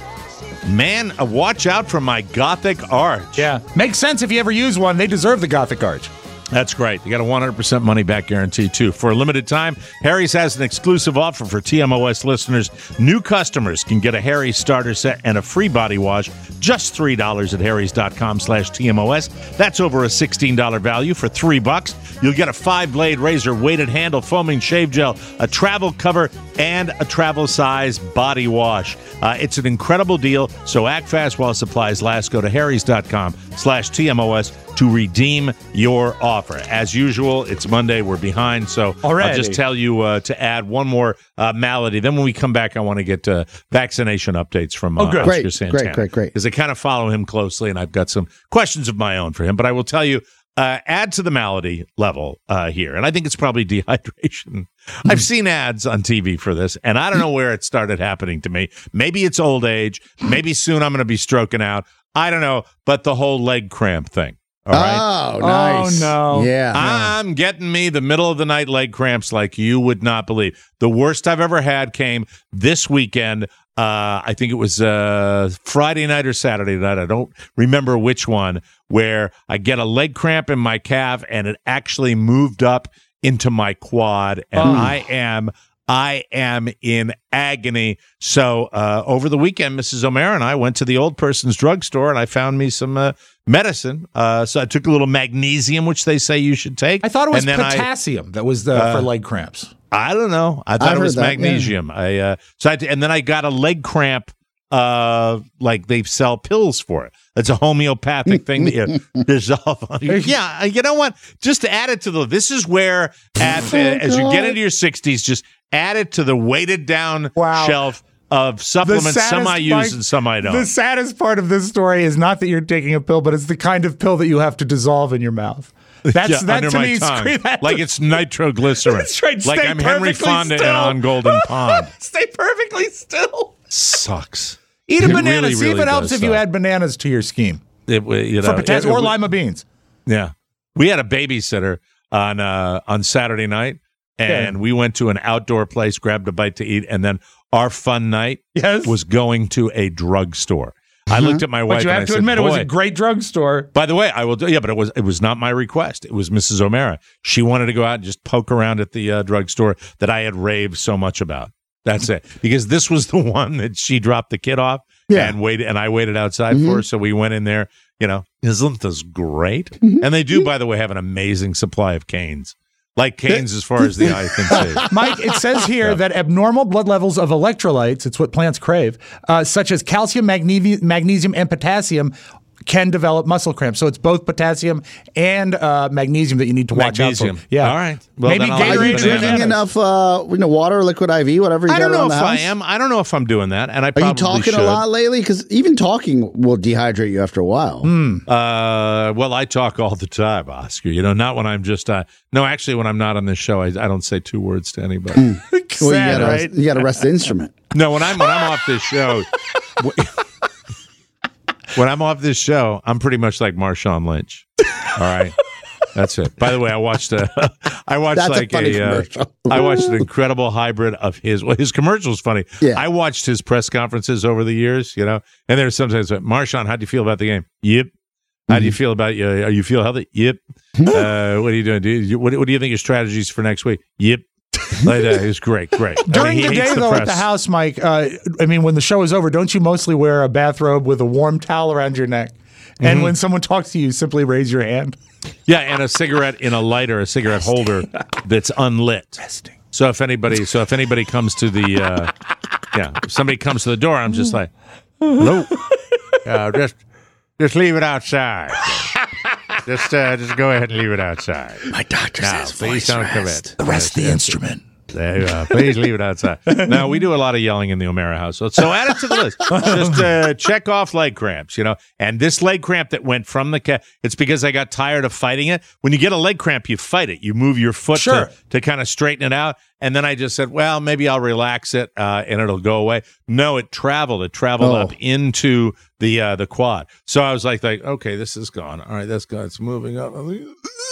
Man, uh, watch out for my Gothic arch. Yeah. Makes sense if you ever use one. They deserve the Gothic arch. That's great. You got a one hundred percent money back guarantee, too. For a limited time, Harry's has an exclusive offer for T M O S listeners. New customers can get a Harry's starter set and a free body wash, just three dollars at harrys.com slash TMOS. That's over a sixteen dollars value for three bucks. You'll get a five-blade razor, weighted handle, foaming shave gel, a travel cover, and a travel size body wash. Uh, it's an incredible deal, so act fast while supplies last. Go to harrys.com slash TMOS to redeem your offer. As usual, it's Monday. We're behind, so Already. I'll just tell you uh, to add one more uh, malady. Then when we come back, I want to get uh, vaccination updates from uh, Oh, good. Oscar Great, Santana. great, great, great. Because I kind of follow him closely, and I've got some questions of my own for him. But I will tell you, uh, add to the malady level uh, here, and I think it's probably dehydration. I've seen ads on T V for this, and I don't know where it started happening to me. Maybe it's old age. Maybe soon I'm going to be stroking out. I don't know, but the whole leg cramp thing. All right. Oh, nice. Oh, no. Yeah. I'm getting me the middle of the night leg cramps like you would not believe. The worst I've ever had came this weekend. Uh, I think it was uh, Friday night or Saturday night. I don't remember which one, where I get a leg cramp in my calf and it actually moved up into my quad. And Oh. I am I am in agony. So uh, over the weekend, Missus O'Mara and I went to the old person's drugstore, and I found me some uh, medicine. Uh, so I took a little magnesium, which they say you should take. I thought it was and then I- potassium that was the, Uh, for leg cramps. I don't know. I thought I it was heard that, yeah. magnesium. I uh, so I, and then I got a leg cramp. Uh, like they sell pills for it. It's a homeopathic thing that you dissolve. On. Yeah, you know what? Just to add it to the. This is where at uh, as you get into your sixties, just add it to the weighted down Wow. shelf of supplements. saddest Some I use part- and some I don't. The saddest part of this story is not that you're taking a pill, but it's the kind of pill that you have to dissolve in your mouth. That's Yeah, that under to my me tongue. scream that like it's nitroglycerin. That's right. Like Stay I'm Henry perfectly Fonda still. and on Golden Pond. Stay perfectly still. Sucks. Eat a It banana. really, See really if it helps does if you suck. add bananas to your scheme It, you know, for potatoes it- or it- lima beans. Yeah, we had a babysitter on uh, on Saturday night, and Yeah. we went to an outdoor place, grabbed a bite to eat, and then our fun night Yes. was going to a drugstore. I looked at my wife But you and have I to said, admit, it was "Boy." a great drugstore. By the way, I will do. Yeah, but it was it was not my request. It was Missus O'Mara. She wanted to go out and just poke around at the uh, drugstore that I had raved so much about. That's it. Because this was the one that she dropped the kid off, Yeah. and waited, and I waited outside Mhm. for her. So we went in there. You know, isn't this great? Mm-hmm. And they do, by the way, have an amazing supply of canes. Like canes as far as the eye can see. Mike, it says here that abnormal blood levels of electrolytes, it's what plants crave, uh, such as calcium, magne- magnesium, and potassium, can develop muscle cramps. So it's both potassium and uh, magnesium that you need to watch Magnesium. out for. Yeah. All right. Well, Maybe then I'll have Are you Gatorade. banana. drinking enough, uh, you know, water, liquid I V, whatever you I got don't know around if the house? I am. I don't know if I'm doing that. And I Are probably you talking should. a lot lately? Because even talking will dehydrate you after a while. Mm. Uh, well, I talk all the time, Oscar. You know, not when I'm just. Uh, no, actually, when I'm not on this show, I, I don't say two words to anybody. Mm. Well, you Sad, gotta, right? you gotta rest the instrument. No, when I'm when I'm off this show. When I'm off this show, I'm pretty much like Marshawn Lynch. All right, that's it. By the way, I watched a, I watched That's a like funny a, uh, commercial. I watched an incredible hybrid of his. Well, his commercial is funny. Yeah. I watched his press conferences over the years, you know, and there's sometimes like, Marshawn, how do you feel about the game? Yep. How do you feel about you? Are you feel healthy? Yep. Uh, what are you doing? Do you, what, what do you think your strategies for next week? Yep. Like that. It was great, great. During I mean, he the hates day, though, press. at the house, Mike, uh, I mean, when the show is over, don't you mostly wear a bathrobe with a warm towel around your neck? And Mhm. when someone talks to you, simply raise your hand. Yeah, and a cigarette in a lighter, a cigarette holder that's unlit. Resting. So if anybody, so if anybody comes to the, uh, yeah, if somebody comes to the door, I'm just like, hello, uh, just, just leave it outside. Just, uh, just go ahead and leave it outside. My doctor Now, says please voice don't come in. rest. The rest of the Yes, yes. instrument. There you are. Please leave it outside. No, we do a lot of yelling in the O'Mara household. So add it to the list. Just uh, check off leg cramps, you know. And this leg cramp that went from the cat, it's because I got tired of fighting it. When you get a leg cramp, you fight it. You move your foot Sure. to, to kind of straighten it out. And then I just said, well, maybe I'll relax it uh, and it'll go away. No, it traveled. It traveled Oh. up into the uh, the quad. So I was like, like, okay, this is gone. All right, that's gone. It's moving up. I'm like,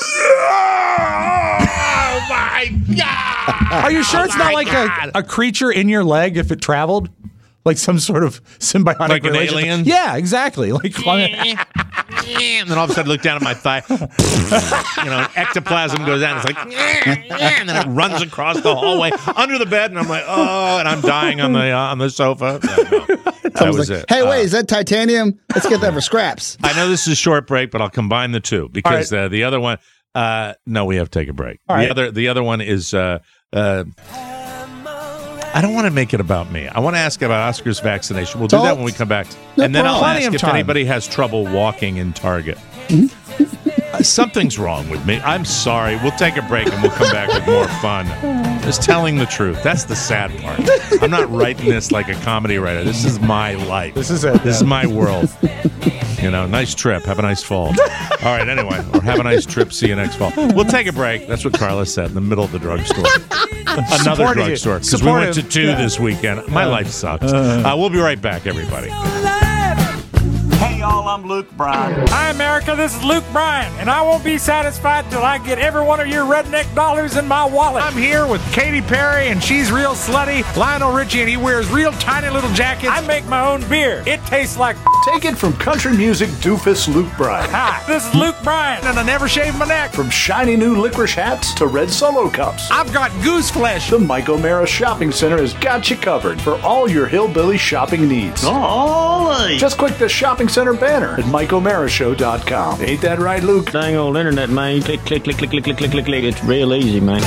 oh my God. Are you sure Oh it's not my like God. a, a creature in your leg if it traveled? Like some sort of symbiotic Like an relationship? alien? Yeah, exactly. Like And then all of a sudden, I look down at my thigh. You know, ectoplasm goes out. And it's like, and then it runs across the hallway under the bed, and I'm like, oh, and I'm dying on the uh, on the sofa. No, no. That Someone's was like, it. hey, wait, Uh, is that titanium? Let's get that for scraps. I know this is a short break, but I'll combine the two because uh, the other one. Uh, no, we have to take a break. All the right. other, the other one is. Uh, uh, I don't want to make it about me. I want to ask about Oscar's vaccination. We'll do that Don't. when we come back, No and then I'll problem. Plenty ask of if time. anybody has trouble walking in Target. Uh, something's wrong with me. I'm sorry. We'll take a break and we'll come back with more fun. Just telling the truth. That's the sad part. I'm not writing this like a comedy writer. This is my life. This is it. This is my world. You know, nice trip. Have a nice fall. All right, anyway, or have a nice trip. See you next fall. We'll take a break. That's what Carla said in the middle of the drugstore. Another Supporting you. drugstore. Because we went to Supportive. two Yeah. this weekend. My life sucks. Uh, we'll be right back, everybody. Hey y'all, I'm Luke Bryan. Hi America, this is Luke Bryan, and I won't be satisfied till I get every one of your redneck dollars in my wallet. I'm here with Katy Perry, and she's real slutty. Lionel Richie, and he wears real tiny little jackets. I make my own beer. It tastes like. Take it from country music doofus Luke Bryan. Hi, this is Luke Bryan, and I never shave my neck. From shiny new licorice hats to red solo cups, I've got goose flesh. the Mike O'Mara Shopping Center has got you covered for all your hillbilly shopping needs. Ollie. Just click the Shopping Center banner at Mike O'Mara Show dot com. Ain't that right, Luke? Dang old internet, man. You click, click, click, click, click, click, click, click, click. It's real easy, man.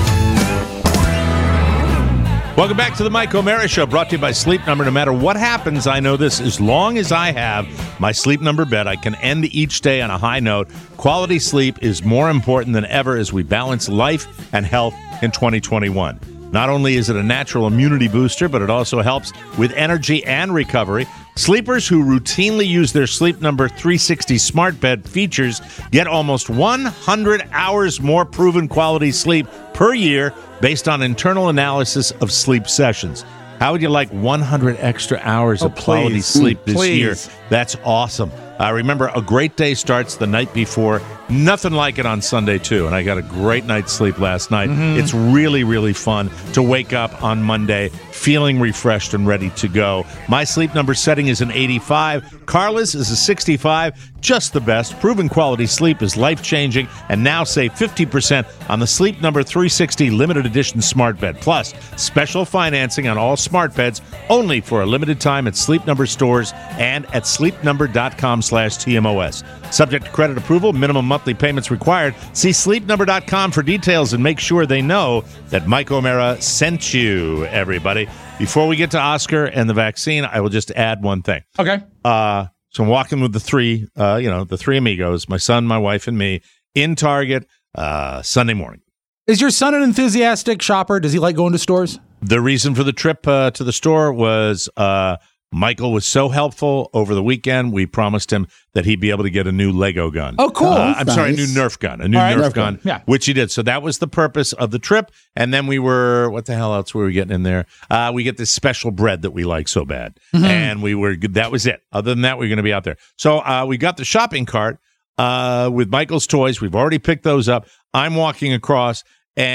Welcome back to the Mike O'Mara Show, brought to you by Sleep Number. No matter what happens, I know this. As long as I have my Sleep Number bed, I can end each day on a high note. Quality sleep is more important than ever as we balance life and health in twenty twenty-one. Not only is it a natural immunity booster, but it also helps with energy and recovery. Sleepers who routinely use their Sleep Number three sixty smart bed features get almost one hundred hours more proven quality sleep per year based on internal analysis of sleep sessions. How would you like one hundred extra hours Oh, of quality please. sleep this Please. year? That's awesome. Uh, remember, a great day starts the night before. Nothing like it on Sunday, too. And I got a great night's sleep last night. Mm-hmm. It's really, really fun to wake up on Monday feeling refreshed and ready to go. My sleep number setting is an eighty-five. Carla's is a sixty-five. Just the best. Proven quality sleep is life-changing. And now save fifty percent on the Sleep Number three sixty limited edition smart bed. Plus, special financing on all smart beds only for a limited time at Sleep Number stores and at sleep number dot com slash T M O S. Subject to credit approval, minimum monthly payments required. See sleep number dot com for details and make sure they know that Mike O'Mara sent you, everybody. Before we get to Oscar and the vaccine, I will just add one thing. Okay. Uh, so I'm walking with the three, uh, you know, the three amigos, my son, my wife, and me, in Target uh, Sunday morning. Is your son an enthusiastic shopper? Does he like going to stores? The reason for the trip uh, to the store was uh, Michael was so helpful over the weekend. We promised him that he'd be able to get a new Lego gun. Oh, cool. Uh, I'm Nice. sorry, a new Nerf gun. A new All right, Nerf, Nerf gun, gun. Yeah. which he did. So that was the purpose of the trip. And then we were, what the hell else were we getting in there? Uh, we get this special bread that we like so bad. Mm-hmm. And we were, that was it. Other than that, we are going to be out there. So uh, we got the shopping cart uh, with Michael's toys. We've already picked those up. I'm walking across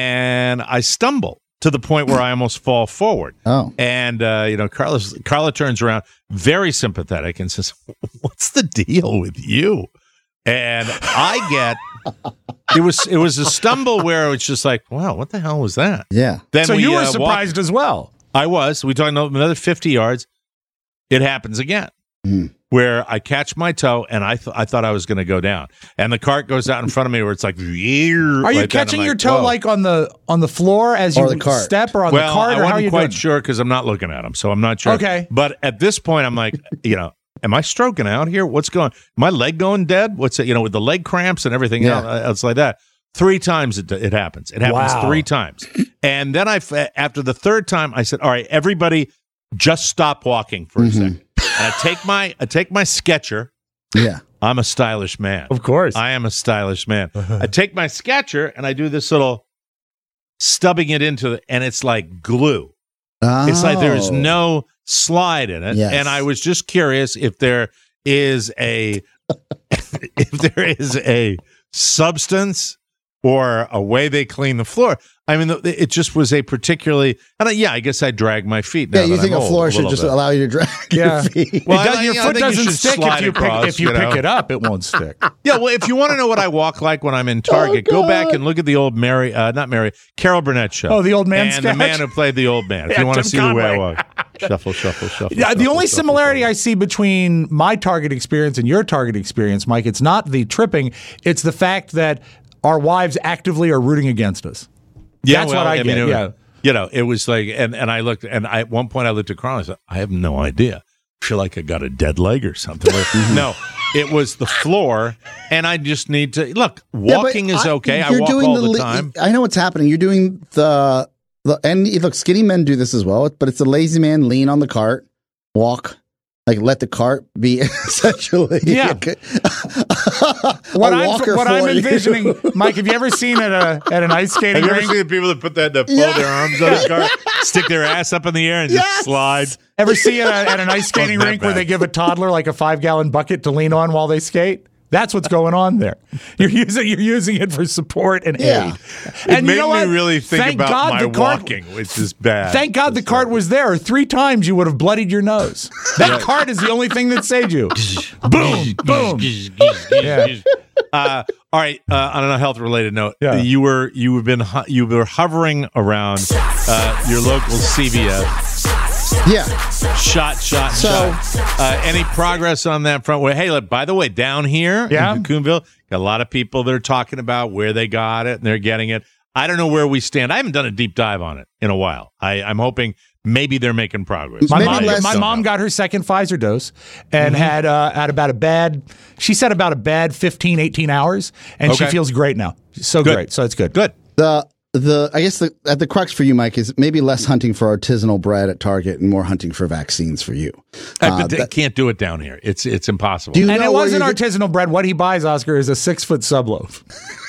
and I stumble to the point where I almost fall forward. Oh. And, uh, you know, Carla, Carla turns around, very sympathetic, and says, what's the deal with you? And I get, it was it was a stumble where it's just like, wow, what the hell was that? Yeah. Then so we, you were uh, surprised walked, as well. I was. We talked another fifty yards. It happens again. Mm. Where I catch my toe and I th- I thought I was going to go down, and the cart goes out in front of me where it's like, Are you like catching like, your toe whoa. like on the on the floor as Or you the cart. step, or on well, the cart, I or how are wasn't you quite doing? sure because I'm not looking at them, so I'm not sure. Okay. But at this point, I'm like, you know, am I stroking out here? What's going? My leg going dead? What's it? You know, with the leg cramps and everything Yeah. else like that. Three times it, it happens. It happens Wow. three times, and then I, after the third time, I said, "All right, everybody, just stop walking for a second." And I take my I take my Sketcher. Yeah. I'm a stylish man. Of course. I am a stylish man. I take my Sketcher and I do this little stubbing it into it, and it's like glue. It's like there is Oh. no slide in it. Yes. And I was just curious if there is a if there is a substance or a way they clean the floor. I mean, it just was a particularly, and I, yeah, I guess I drag my feet. Now Yeah, you that think I'm a old, floor should little just bit. allow you to drag Yeah. your feet. Well, It does, I- your I foot think you doesn't should stick if slide you across, pick if you you know? pick it up. It won't stick. Yeah, well, if you want to know what I walk like when I'm in Target, Oh, go back God. and look at the old Mary, uh, not Mary, Carol Burnett show. Oh, the old man and sketch? the man who played the old man. If Yeah, you want to Tim see the way I Conway. walk, shuffle, shuffle, shuffle. Yeah, the shuffle, only shuffle, similarity shuffle. I see between my Target experience and your Target experience, Mike, it's not the tripping, it's the fact that our wives actively are rooting against us. Yeah, That's well, what I, I get. mean, it- yeah. You know, it was like, and, and I looked, and I, at one point I looked at Carl and I said, I have no idea. I feel like I got a dead leg or something. Like, no, it was the floor, and I just need to, look, Yeah, but walking is I- okay. I you're walk doing all the li- time. I know what's happening. You're doing the the and look, skinny men do this as well, but it's a lazy man lean on the cart, walk, like let the cart be essentially. Yeah. a What I'm walker what for I'm you. envisioning, Mike, have you ever seen at a at an ice skating Have you ever rink? seen the people that put that, that fold Yeah. their arms on the car, stick their ass up in the air and just Yes. slide? Ever see at, a, at an ice skating Wasn't that rink where bad. they give a toddler like a five gallon bucket to lean on while they skate? That's what's going on there. You're using you're using it for support and Yeah. aid. It And made you know me what? really think Thank about God my the cart, walking, which is bad. Thank God the cart was there. Three times you would have bloodied your nose. That cart is the only thing that saved you. Boom, boom. Yeah. Uh, all right. Uh, on a health-related note, Yeah. you were you have been ho- you were hovering around uh, your local C V S. Yeah. Shot, shot, So- shot. Uh, any progress on that front? Well, hey, look, by the way, down here Yeah. in Cocoonville, got a lot of people that are talking about where they got it and they're getting it. I don't know where we stand. I haven't done a deep dive on it in a while. I, I'm hoping maybe they're making progress. My Maybe mom, less- my Don't mom know. got her second Pfizer dose and had uh, had about a bad, she said about a bad fifteen, eighteen hours, and she Okay. feels great now. So Good. great. So it's good. Good. The the I guess the at the crux for you, Mike, is maybe less hunting for artisanal bread at Target and more hunting for vaccines for you. I, Uh, but they that- can't do it down here. It's it's impossible. Do you And know it where wasn't you're- artisanal bread. What he buys, Oscar, is a six foot sub loaf.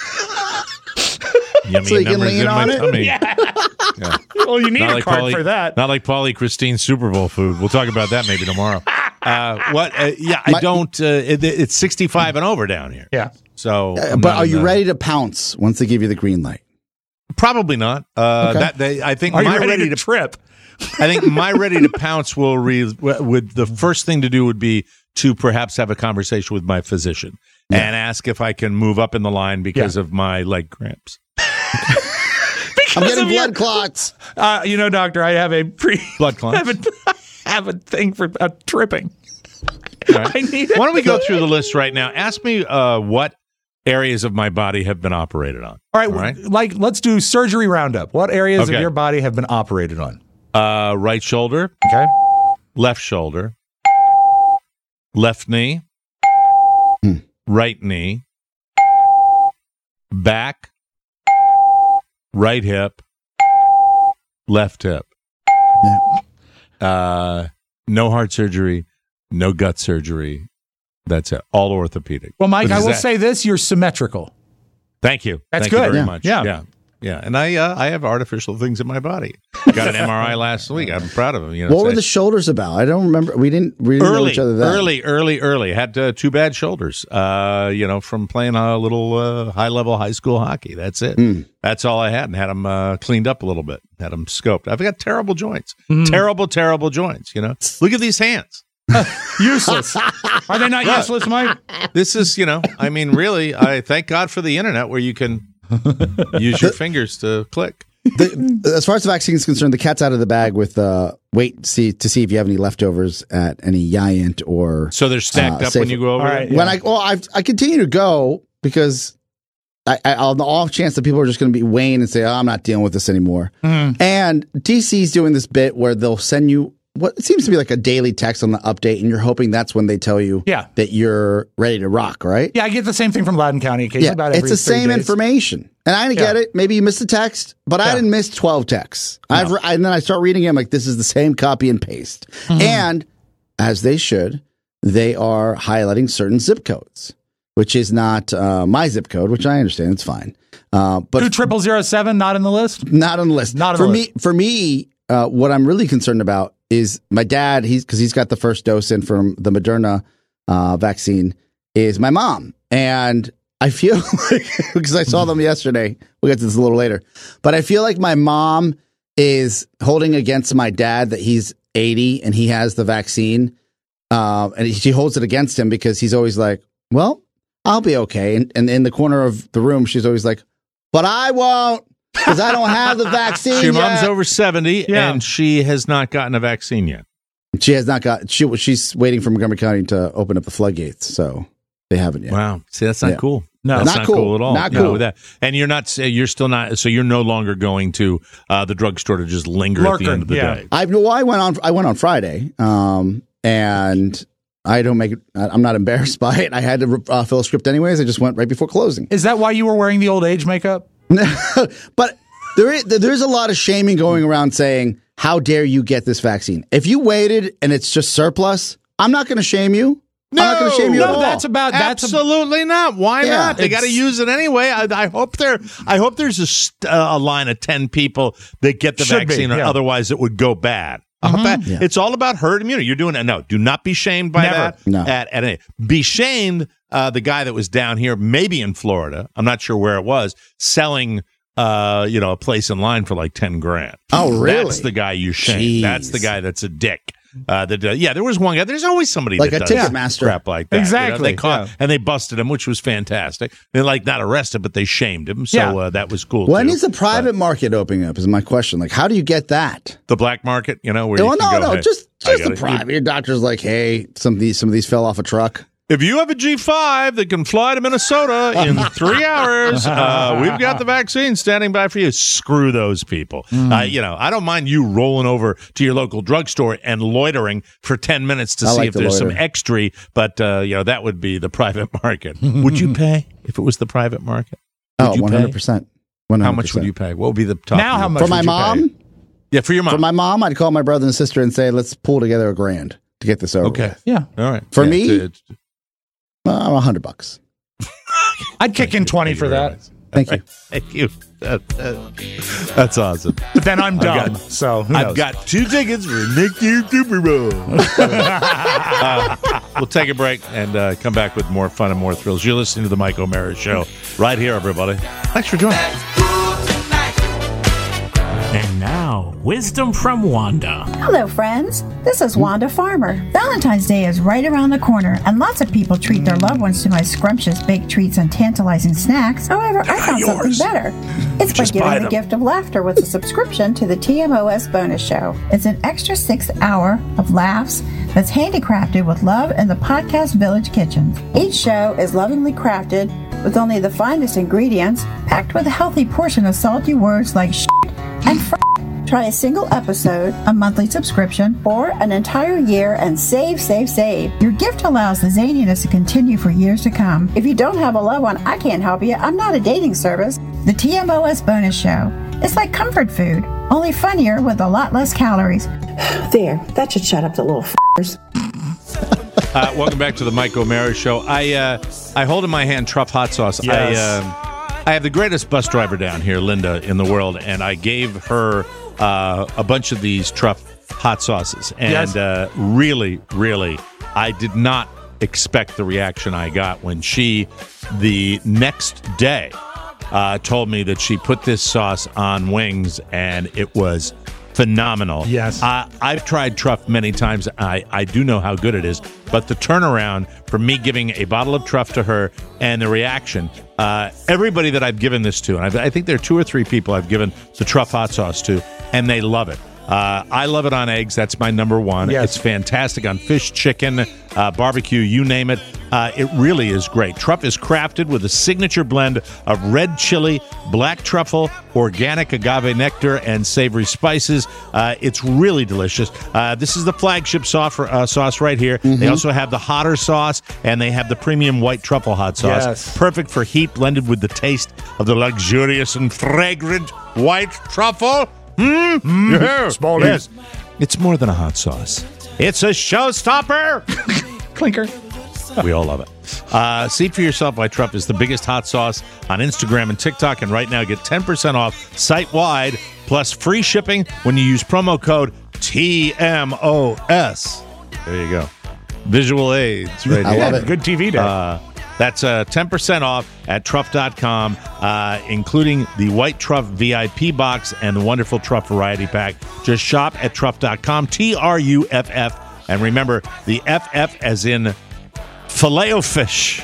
Yummy So you can numbers lean in my on it? tummy. Yeah. Yeah. Well, you need Not a like cart Pauly- for that. Not like Pauly Christine Super Bowl food. We'll talk about that maybe tomorrow. Uh, what? Uh, yeah, I My- don't. Uh, it, it's sixty-five and over down here. Yeah. So, Uh, I'm but not are in you the- ready to pounce once they give you the green light? Probably not. Uh, Okay. That they, I think Are you my ready, ready to to trip? I think my ready to pounce will re, would the first thing to do would be to perhaps have a conversation with my physician and ask if I can move up in the line because of my leg cramps. I'm getting of blood your- clots. Uh, you know, doctor, I have a pre Blood clots. have a, have a thing for uh, tripping. All right. I need Why don't we go through the list right now? Ask me uh, what areas of my body have been operated on. All right, All right. like let's do surgery roundup. What areas Okay. of your body have been operated on? Uh, right shoulder, Okay. left shoulder, left knee, right knee, back, right hip, left hip. Uh, no heart surgery, no gut surgery. That's it. All orthopedic. Well, Mike, What I is will that? say this: you're symmetrical. Thank you. That's Thank good. you very Yeah. much. Yeah. yeah, yeah. And I, uh, I have artificial things in my body. Got an M R I last week. I'm proud of them. You know, What were so- the shoulders about? I don't remember. We didn't really know early, each other then. early, early, early. Had uh, two bad shoulders. Uh, you know, from playing a little uh, high level high school hockey. That's it. Mm. That's all I had, and had them uh, cleaned up a little bit. Had them scoped. I've got terrible joints. Mm. Terrible, terrible joints. You know, look at these hands. Useless. Are they not Look. useless, Mike? This is, you know, I mean, really, I thank God for the internet where you can use your fingers to click. The, as far as the vaccine is concerned, the cat's out of the bag with uh, wait see to see if you have any leftovers at any Giant or. So they're stacked uh, up when Safe- you go over. All there? right. When Yeah. I well, I I continue to go because I, I on the off chance that people are just going to be weighing and say, oh, I'm not dealing with this anymore. Mm. And D C's doing this bit where they'll send you what it seems to be like a daily text on the update, and you're hoping that's when they tell you Yeah. that you're ready to rock, right? Yeah, I get the same thing from Loudoun County occasionally. Yeah, about it's every the three same days. information. And I get Yeah. it. Maybe you missed a text, but I Yeah. didn't miss twelve texts. I've re- and then I start reading it. I'm like, this is the same copy and paste. Mm-hmm. And as they should, they are highlighting certain zip codes, which is not uh, my zip code, which I understand. It's fine. Uh, but Two triple zero seven not in the list. not on the list. Not on for the me. list. For me, uh, what I'm really concerned about is my dad. He's because he's got the first dose in from the Moderna uh, vaccine. Is my mom, and I feel like because I saw them yesterday. We'll get to this a little later, but I feel like my mom is holding against my dad that he's eighty and he has the vaccine, uh, and she holds it against him because he's always like, "Well, I'll be okay," and, and in the corner of the room, she's always like, "But I won't." Because I don't have the vaccine Your yet. mom's over seventy, Yeah. and she has not gotten a vaccine yet. She has not got. She she's waiting for Montgomery County to open up the floodgates, so they haven't yet. Wow. See, that's not Yeah. cool. No. that's Not not, cool. cool. at all. Not You know, cool. with that. And you're not. You're still not. So you're no longer going to uh, the drugstore to just linger at the Lurker, end of the yeah. day. I well, I went on. I went on Friday, um, and I don't make. it I'm not embarrassed by it. I had to uh, fill a script anyways. I just went right before closing. Is that why you were wearing the old age makeup? But there is there's a lot of shaming going around saying, "How dare you get this vaccine? If you waited and it's just surplus, I'm not going to shame you. No, I'm not going to shame you no, at all." that's about that's a, Absolutely not. Why Yeah, not? They got to it's- use it anyway. I, I hope there. I hope there's a, st- uh, a line of ten people that get the Should be, vaccine, or yeah. otherwise it would go bad. I hope that- Yeah. It's all about herd immunity. You're doing it. No, do not be shamed by Never. that. No. At, at any, be shamed. Uh, the guy that was down here, maybe in Florida, I'm not sure where it was, selling. Uh, you know, a place in line for like ten grand. Oh, really? That's the guy you shame. Jeez. That's the guy that's a dick. Uh, that, uh, yeah, there was one guy. There's always somebody Like that a does Ticketmaster. crap like that. You know, Exactly, they caught yeah. and they busted him, which was fantastic. They like not arrested, but they shamed him. So Yeah. uh, that was cool. When too. is the private market opening up? Is my question. Like, how do you get that? the black market? You know, where No, you no, can go, no. hey, Just I just got the it. private. Your doctor's like, hey, some of these some of these fell off a truck. If you have a G five that can fly to Minnesota in three hours, uh, we've got the vaccine standing by for you. Screw those people. Mm. Uh, you know, I don't mind you rolling over to your local drugstore and loitering for ten minutes to I see like if to there's some loiter. extra, but, uh, you know, that would be the private market. Would you pay if it was the private market? Would Oh, you one pay? hundred percent. How much would you pay? What would be the top? Now of how your- much For my would you mom? pay? Yeah, for your mom. For my mom, I'd call my brother and sister and say, let's pull together a grand to get this over. Okay. with. Yeah, All right. For Yeah, me? it's- it's- Uh, a hundred bucks. I'd kick in twenty Thank for you very that. much. Thank you. Right. Thank you. That, that, that's awesome. But then I'm dumb, got, so who I've knows? got two tickets for next year's Super Bowl. uh, we'll take a break and uh, come back with more fun and more thrills. You're listening to the Mike O'Mara Show right here, everybody. Thanks for joining us. And now, wisdom from Wanda. Hello, friends. This is Wanda Farmer. Valentine's Day is right around the corner, and lots of people treat their loved ones to my scrumptious baked treats and tantalizing snacks. However, I found something better. It's Just by buy giving the them. gift of laughter with a subscription to the T M O S Bonus Show. It's an extra six hour of laughs that's handicrafted with love in the Podcast Village kitchens. Each show is lovingly crafted with only the finest ingredients, packed with a healthy portion of salty words like shit and fr**. Try a single episode, a monthly subscription, or an entire year and save, save, save. Your gift allows the zaniness to continue for years to come. If you don't have a loved one, I can't help you. I'm not a dating service. The T M O S Bonus Show. It's like comfort food, only funnier with a lot less calories. There, that should shut up the little f***ers. Uh, welcome back to the Mike O'Mara Show. I uh, I hold in my hand Truff hot sauce. Yes. I, um, I have the greatest bus driver down here, Linda, in the world, and I gave her uh, a bunch of these Truff hot sauces. And Yes. uh, really, really, I did not expect the reaction I got when she, the next day, uh, told me that she put this sauce on wings, and it was phenomenal. Yes. I, I've tried Truff many times. I, I do know how good it is. But the turnaround from me giving a bottle of Truff to her and the reaction, uh, everybody that I've given this to, and I've, I think there are two or three people I've given the Truff hot sauce to, and they love it. Uh, I love it on eggs. That's my number one. Yes. It's fantastic on fish, chicken, uh, barbecue, you name it. Uh, it really is great. Truff is crafted with a signature blend of red chili, black truffle, organic agave nectar, and savory spices. Uh, it's really delicious. Uh, this is the flagship sauce, uh, sauce right here. Mm-hmm. They also have the hotter sauce, and they have the premium white truffle hot sauce. Yes. Perfect for heat, blended with the taste of the luxurious and fragrant white truffle. Hmm? Mm. Yeah. Small Yes. It's more than a hot sauce. It's a showstopper. Clinker. We all love it. Uh, see for yourself why Truff is the biggest hot sauce on Instagram and TikTok. And right now, get ten percent off site-wide plus free shipping when you use promo code T M O S. There you go. Visual aids right I here. love it. Good T V day. Uh, that's uh, ten percent off at truff dot com, uh, including the White Truff V I P box and the wonderful Truff Variety Pack. Just shop at truff dot com, T R U F F. And remember, the F F as in Filet-O-Fish.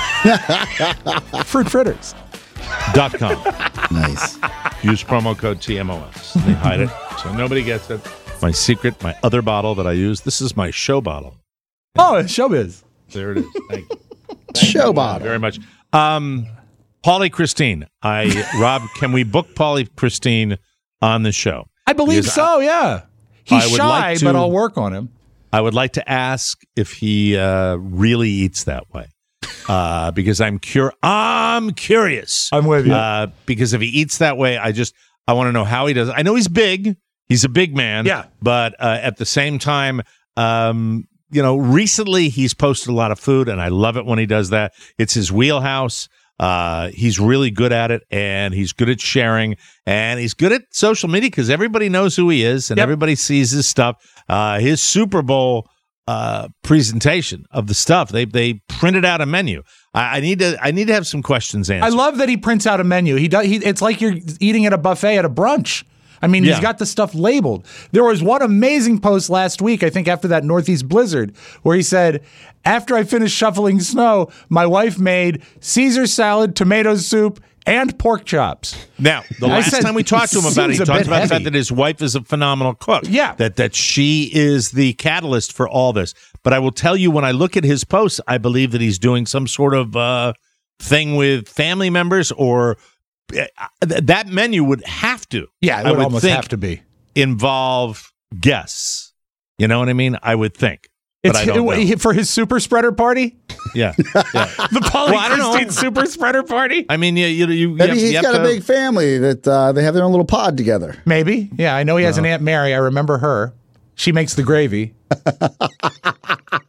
Fruit fritters. Dot com. Nice. Use promo code T M O S. They hide it so nobody gets it. My secret, my other bottle that I use. This is my show bottle. Oh, it's showbiz. There it is. Thank you. Show Uh, bottle. very much. Um, Paulie Christine. I Rob, can we book Paulie Christine on the show? I believe Because so, yeah. He's I would shy, like to- but I'll work on him. I would like to ask if he uh, really eats that way, uh, because I'm cur- I'm curious. I'm with you. Uh, because if he eats that way, I just I want to know how he does. I know he's big. He's a big man. Yeah. But uh, at the same time, um, you know, recently he's posted a lot of food, and I love it when he does that. It's his wheelhouse. Uh, he's really good at it, and he's good at sharing, and he's good at social media because everybody knows who he is, and Yep. everybody sees his stuff. Uh, his Super Bowl uh, presentation of the stuff they they printed out a menu. I, I need to I need to have some questions answered. I love that he prints out a menu. He does. He, it's like you're eating at a buffet at a brunch. I mean, Yeah. he's got the stuff labeled. There was one amazing post last week, I think after that Northeast blizzard, where he said, after I finished shoveling snow, my wife made Caesar salad, tomato soup, and pork chops. Now, the I last said, time we talked to him about it, he seems a talked bit about the fact heavy. that his wife is a phenomenal cook. Yeah. That that she is the catalyst for all this. But I will tell you, when I look at his posts, I believe that he's doing some sort of uh, thing with family members, or uh, th- that menu would have to. Yeah, it I would almost think, have to be. involve guests. You know what I mean? I would think. But It's I don't know. for his super spreader party. Yeah. yeah. The Paulie Well, I don't know. Christine super spreader party. I mean, you, you, you, Maybe you have, he's you have got to, a big family that uh, they have their own little pod together. Maybe. Yeah, I know he has an Aunt Mary. I remember her. She makes the gravy.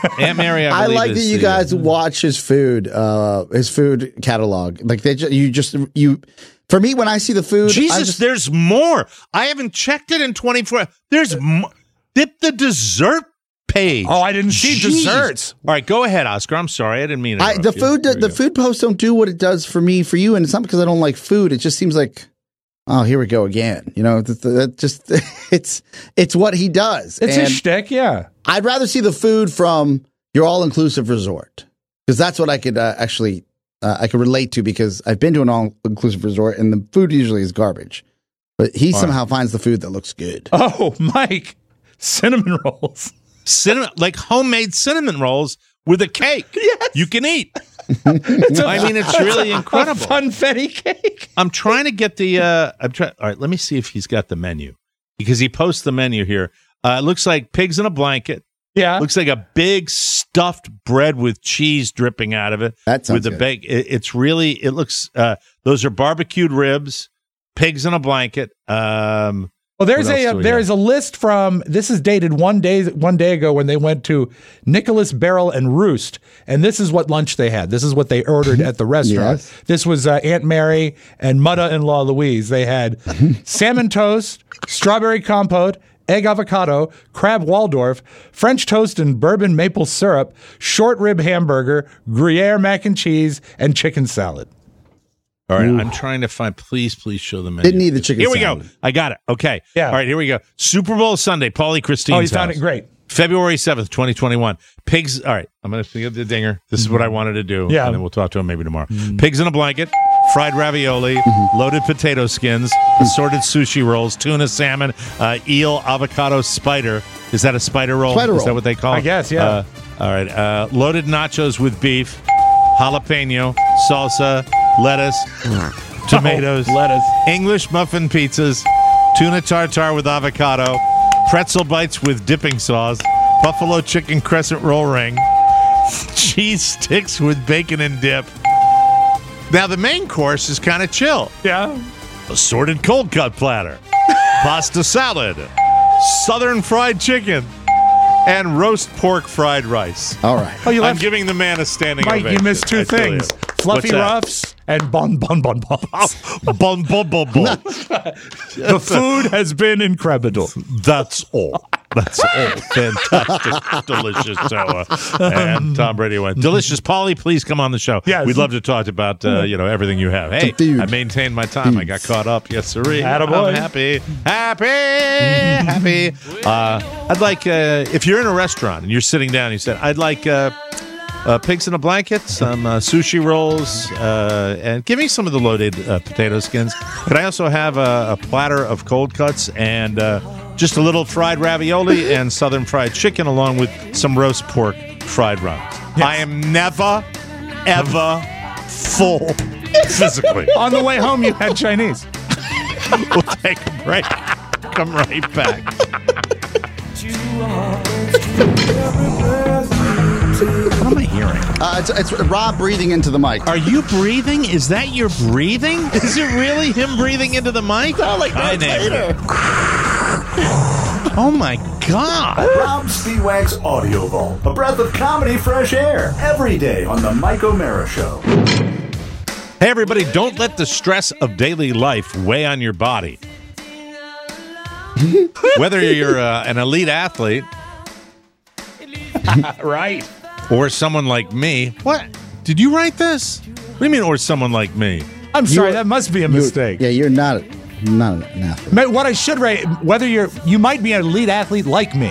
Aunt Mary, I, I believe, like that is you the- guys watch his food, uh, his food catalog. Like they, ju- you just you. For me, when I see the food, Jesus, I just, there's more. I haven't checked it in twenty-four. There's more. Dip the dessert page. Oh, I didn't see Jeez. desserts. All right, go ahead, Oscar. I'm sorry, I didn't mean to I, the interrupt you. food, Here the, we the go. food posts don't do what it does for me, for you, and it's not because I don't like food. It just seems like, oh, here we go again. You know, that, that just it's it's what he does. It's and his shtick, yeah. I'd rather see the food from your all-inclusive resort because that's what I could uh, actually uh, I could relate to because I've been to an all-inclusive resort and the food usually is garbage, but he All somehow finds the food that looks good. Oh, Mike, cinnamon rolls. Cinnamon, like homemade cinnamon rolls with a cake. Yes. You can eat. It's a- I mean, it's really a incredible. funfetti cake. I'm trying to get the. Uh, I'm trying. All right, let me see if he's got the menu because he posts the menu here. Uh, it looks like pigs in a blanket. Yeah, looks like a big stuffed bread with cheese dripping out of it. That sounds with the good. bake. It, it's really. It looks. Uh, those are barbecued ribs, pigs in a blanket. Um, Well, there's what else a do we there have? is a list from this is dated one day one day ago when they went to Nicholas Barrel and Roost, and this is what lunch they had. This is what they ordered at the restaurant. Yes. This was uh, Aunt Mary and mother-in-law Louise. They had salmon toast, strawberry compote, egg avocado, crab Waldorf, French toast and bourbon maple syrup, short rib hamburger, Gruyere mac and cheese, and chicken salad. All right, Ooh. I'm trying to find. Please, please show the menu. Didn't need the chicken Here we salad. go. I got it. Okay. Yeah. All right, here we go. Super Bowl Sunday. Paulie Christine's Oh, you found house. it great. February seventh, twenty twenty-one. Pigs. All right, I'm going to think of the dinger. This is what I wanted to do. Yeah. And then we'll talk to him maybe tomorrow. Pigs in a blanket, fried ravioli, loaded potato skins, assorted sushi rolls, tuna, salmon, uh, eel, avocado, spider. Is that a spider roll? Spider Is roll. that what they call it? I guess, yeah. Uh, all right. Uh, loaded nachos with beef, jalapeno, salsa, lettuce, tomatoes, Oh, lettuce. English muffin pizzas, tuna tartare with avocado, pretzel bites with dipping sauce, buffalo chicken crescent roll ring, cheese sticks with bacon and dip. Now, the main course is kind of chill. Yeah. Assorted cold cut platter, pasta salad, southern fried chicken, and roast pork fried rice. All right. Oh, you I'm left giving the man a standing Mike, ovation. you missed two I tell things: you. fluffy What's that? ruffs and bon bon bon bons. Bon, bon, bon, bon. The food has been incredible. That's all. That's all. Fantastic. Delicious. So, uh, and Tom Brady went, delicious. Paulie, please come on the show. Yes. We'd love to talk about, uh, you know, everything you have. Hey, food. I maintained my time. I got caught up. Yes, sirree. Attaboy. I'm happy. Happy. Happy. Uh, I'd like, uh, if you're in a restaurant and you're sitting down, you said, I'd like uh, uh, pigs in a blanket, some uh, sushi rolls, uh, and give me some of the loaded uh, potato skins. Could I also have a, a platter of cold cuts and uh, just a little fried ravioli and southern fried chicken along with some roast pork fried rice? I am never, ever full physically. On the way home, you had Chinese. We'll take a break. Come right back. What am I hearing? Uh, it's, it's Rob breathing into the mic. Are you breathing? Is that your breathing? Is it really him breathing into the mic? Sound like Hi, Darth neighbor. Vader. Oh my God. Rob Spiewak's Audio Vault, a breath of comedy fresh air, every day on the Mike O'Mara Show. Hey, everybody, don't let the stress of daily life weigh on your body. Whether you're uh, an elite athlete Right. or someone like me. What? Did you write this? What do you mean, or someone like me? I'm sorry, You- that must be a You- mistake. Yeah, you're not not an athlete. Ma- What I should write, whether you're, you might be an elite athlete like me.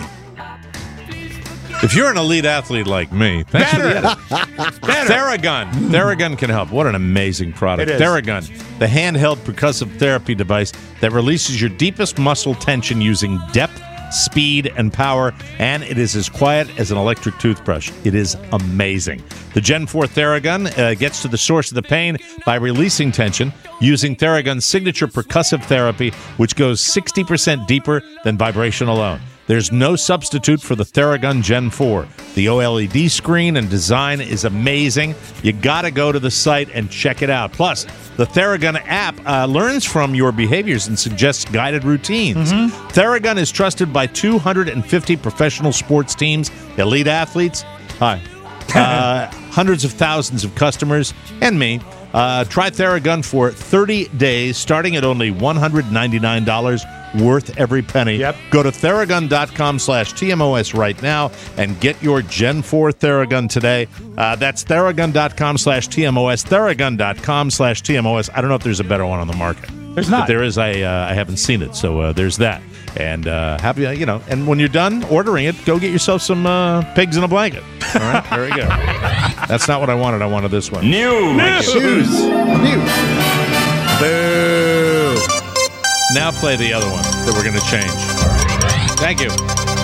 If you're an elite athlete like me, thanks for the edit. Theragun. Theragun can help. What an amazing product. It is. Theragun, the handheld percussive therapy device that releases your deepest muscle tension using depth, speed, and power, and it is as quiet as an electric toothbrush. It is amazing. The Gen four Theragun uh, gets to the source of the pain by releasing tension using Theragun's signature percussive therapy, which goes sixty percent deeper than vibration alone. There's no substitute for the Theragun Gen four. The O L E D screen and design is amazing. You got to go to the site and check it out. Plus, the Theragun app uh, learns from your behaviors and suggests guided routines. Theragun is trusted by two hundred fifty professional sports teams, elite athletes, Hi. Uh, hundreds of thousands of customers and me uh, try Theragun for thirty days, starting at only one hundred ninety-nine dollars, worth every penny. Yep. Go to Theragun.com slash TMOS right now and get your Gen four Theragun today. Uh, that's Theragun.com slash TMOS, Theragun.com slash TMOS. I don't know if there's a better one on the market. There's not. But there is. I uh, I haven't seen it, so uh, there's that. And uh, happy, you know. And when you're done ordering it, go get yourself some uh, pigs in a blanket. All right, there we go. That's not what I wanted. I wanted this one. News. News. Shoes. News. Boo. Now play the other one that we're going to change. Thank you.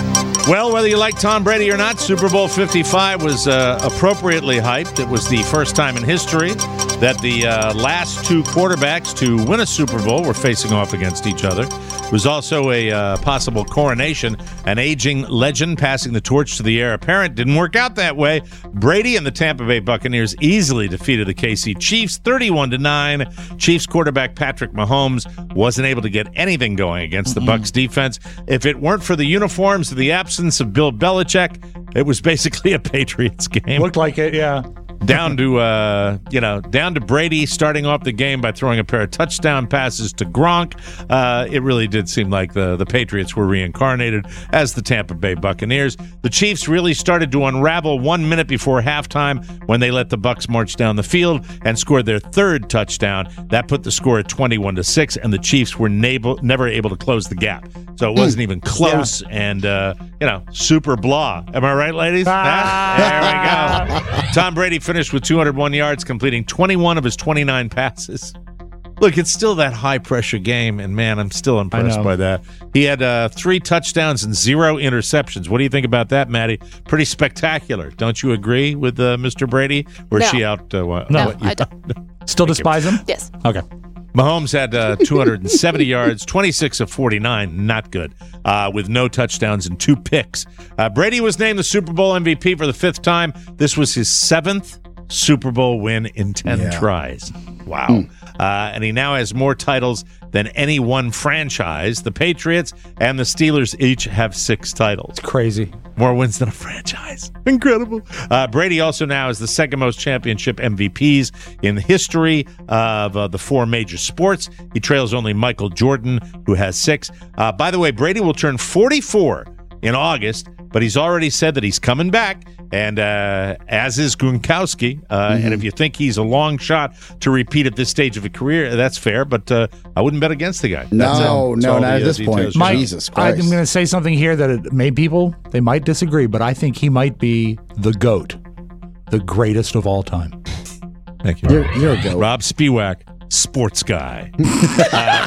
Well, whether you like Tom Brady or not, Super Bowl fifty-five was uh, appropriately hyped. It was the first time in history that the uh, last two quarterbacks to win a Super Bowl were facing off against each other. It was also a uh, possible coronation, an aging legend passing the torch to the heir apparent. Didn't work out that way. Brady and the Tampa Bay Buccaneers easily defeated the K C Chiefs thirty-one to nine. Chiefs quarterback Patrick Mahomes wasn't able to get anything going against the Bucs defense. If it weren't for the uniforms and the absence of Bill Belichick, it was basically a Patriots game. Looked like it, yeah. Down to uh, you know, down to Brady starting off the game by throwing a pair of touchdown passes to Gronk. Uh, it really did seem like the the Patriots were reincarnated as the Tampa Bay Buccaneers. The Chiefs really started to unravel one minute before halftime when they let the Bucs march down the field and scored their third touchdown. That put the score at twenty-one to six, and the Chiefs were nable, never able to close the gap. So it wasn't mm. even close, yeah. and uh, you know, super blah. Am I right, ladies? Ah. There we go. Tom Brady finished with two hundred one yards, completing twenty-one of his twenty-nine passes. Look, it's still that high-pressure game, and, man, I'm still impressed by that. He had uh, three touchdowns and zero interceptions. What do you think about that, Maddie? Pretty spectacular. Don't you agree with uh, Mister Brady? Or is no. she out? Uh, what, no, what, you, I don't. Still despise him? Yes. Okay. Mahomes had uh, two hundred seventy yards, twenty-six of forty-nine, not good, uh, with no touchdowns and two picks. Uh, Brady was named the Super Bowl M V P for the fifth time. This was his seventh Super Bowl win in ten yeah. tries. Wow. Mm. Uh, and he now has more titles than any one franchise. The Patriots and the Steelers each have six titles. It's crazy. More wins than a franchise. Incredible. Uh, Brady also now is the second most championship M V Ps in the history of uh, the four major sports. He trails only Michael Jordan, who has six. Uh, by the way, Brady will turn forty-four in August, but he's already said that he's coming back. And uh, as is Gronkowski, uh, mm-hmm. and if you think he's a long shot to repeat at this stage of a career, that's fair. But uh, I wouldn't bet against the guy. No, that's, uh, no, that's not the, at uh, this point. Mike, Jesus Christ! I'm going to say something here that it made people they might disagree, but I think he might be the GOAT, the greatest of all time. Thank you. You're, you're a goat. Rob Spiewak, sports guy. uh,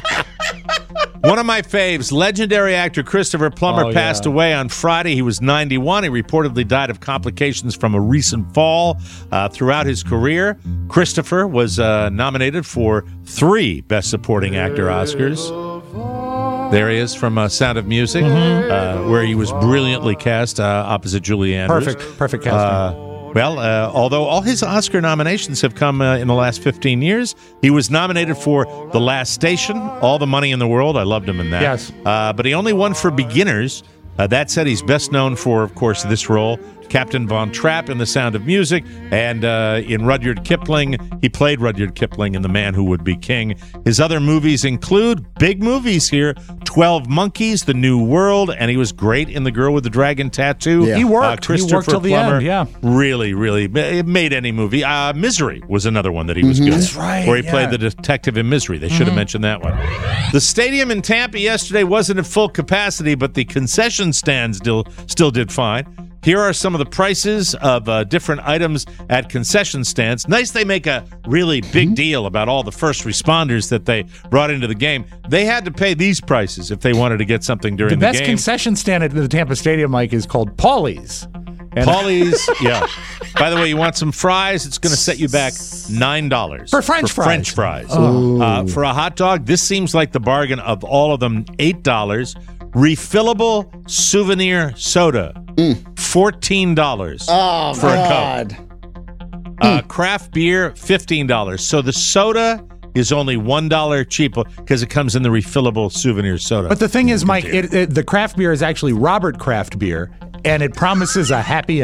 One of my faves, legendary actor Christopher Plummer, oh, passed yeah. away on Friday. He was ninety-one. He reportedly died of complications from a recent fall. Uh, throughout his career, Christopher was uh, nominated for three Best Supporting Actor Oscars. There he is from uh, Sound of Music, mm-hmm. uh, where he was brilliantly cast uh, opposite Julie Andrews. Perfect, perfect casting. Uh, Well, uh, although all his Oscar nominations have come uh, in the last fifteen years, he was nominated for The Last Station, All the Money in the World. I loved him in that. Yes. Uh, but he only won for Beginners. Uh, that said, he's best known for, of course, this role, Captain Von Trapp in The Sound of Music, and uh, in Rudyard Kipling. He played Rudyard Kipling in The Man Who Would Be King. His other movies include, big movies here, twelve Monkeys, The New World, and he was great in The Girl with the Dragon Tattoo. Yeah. He worked. Uh, Christopher he worked till the Plummer, end, yeah. Really, really, it made any movie. Uh, Misery was another one that he was Mm-hmm. good. That's right, Where he yeah. played the detective in Misery. They should have Mhm. mentioned that one. The stadium in Tampa yesterday wasn't at full capacity, but the concession stands still, still did fine. Here are some of the prices of uh, different items at concession stands. Nice they make a really big deal about all the first responders that they brought into the game. They had to pay these prices if they wanted to get something during The the, best game. concession stand at the Tampa Stadium, Mike, is called Paulie's. And Paulie's, yeah. By the way, you want some fries? It's going to set you back nine dollars. For French for fries. French fries. Oh. Uh, for a hot dog, this seems like the bargain of all of them, eight dollars. Refillable souvenir soda, fourteen dollars Oh, for God. a Coke. Uh, craft beer, fifteen dollars. So the soda is only one dollar cheaper because it comes in the refillable souvenir soda. But the thing is, Mike, it, it, the craft beer is actually Robert Craft beer, and it promises a happy ending.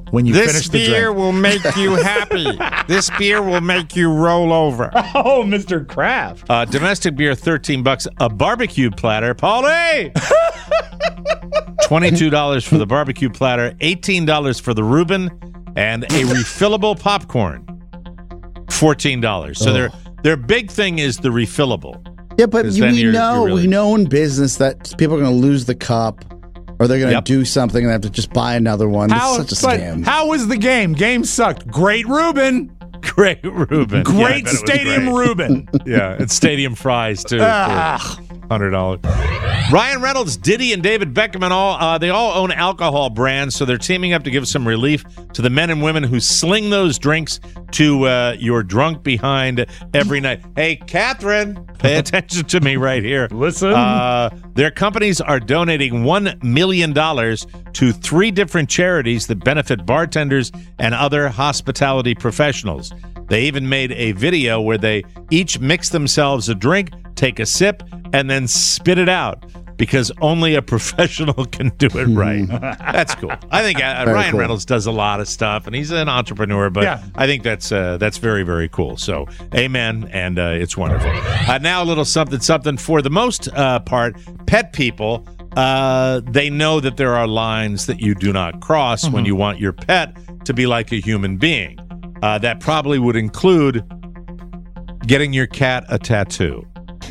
when you this finish the beer drink. will make you happy. This beer will make you roll over. Oh, Mister Kraft. Uh, domestic beer, thirteen bucks. A barbecue platter, Paulie. twenty-two dollars for the barbecue platter, eighteen dollars for the Reuben, and a refillable popcorn, fourteen dollars. So Oh. their their big thing is the refillable. Yeah, but 'Cause you, then we you're- know you're really- we know in business that people are going to lose the cup, or they're going to Yep. do something and have to just buy another one. How, This is such a but scam. how was the game? Game sucked. Great Reuben. Great Reuben. Yeah, I Great bet it was stadium great. Reuben. Yeah, and stadium fries too. Ah. one hundred dollars. Ryan Reynolds, Diddy, and David Beckham and all, uh, they all own alcohol brands, so they're teaming up to give some relief to the men and women who sling those drinks to uh, your drunk behind every night. Hey, Catherine, pay attention to me right here. Listen. Uh, their companies are donating one million dollars to three different charities that benefit bartenders and other hospitality professionals. They even made a video where they each mix themselves a drink, take a sip, and then spit it out because only a professional can do it right. That's cool. I think uh, Very Ryan cool. Reynolds does a lot of stuff, and he's an entrepreneur, but Yeah. I think that's uh, that's very, very cool. So, amen, and uh, it's wonderful. Uh, now a little something, something. For the most uh, part, pet people, uh, they know that there are lines that you do not cross Mm-hmm. when you want your pet to be like a human being. Uh, that probably would include getting your cat a tattoo.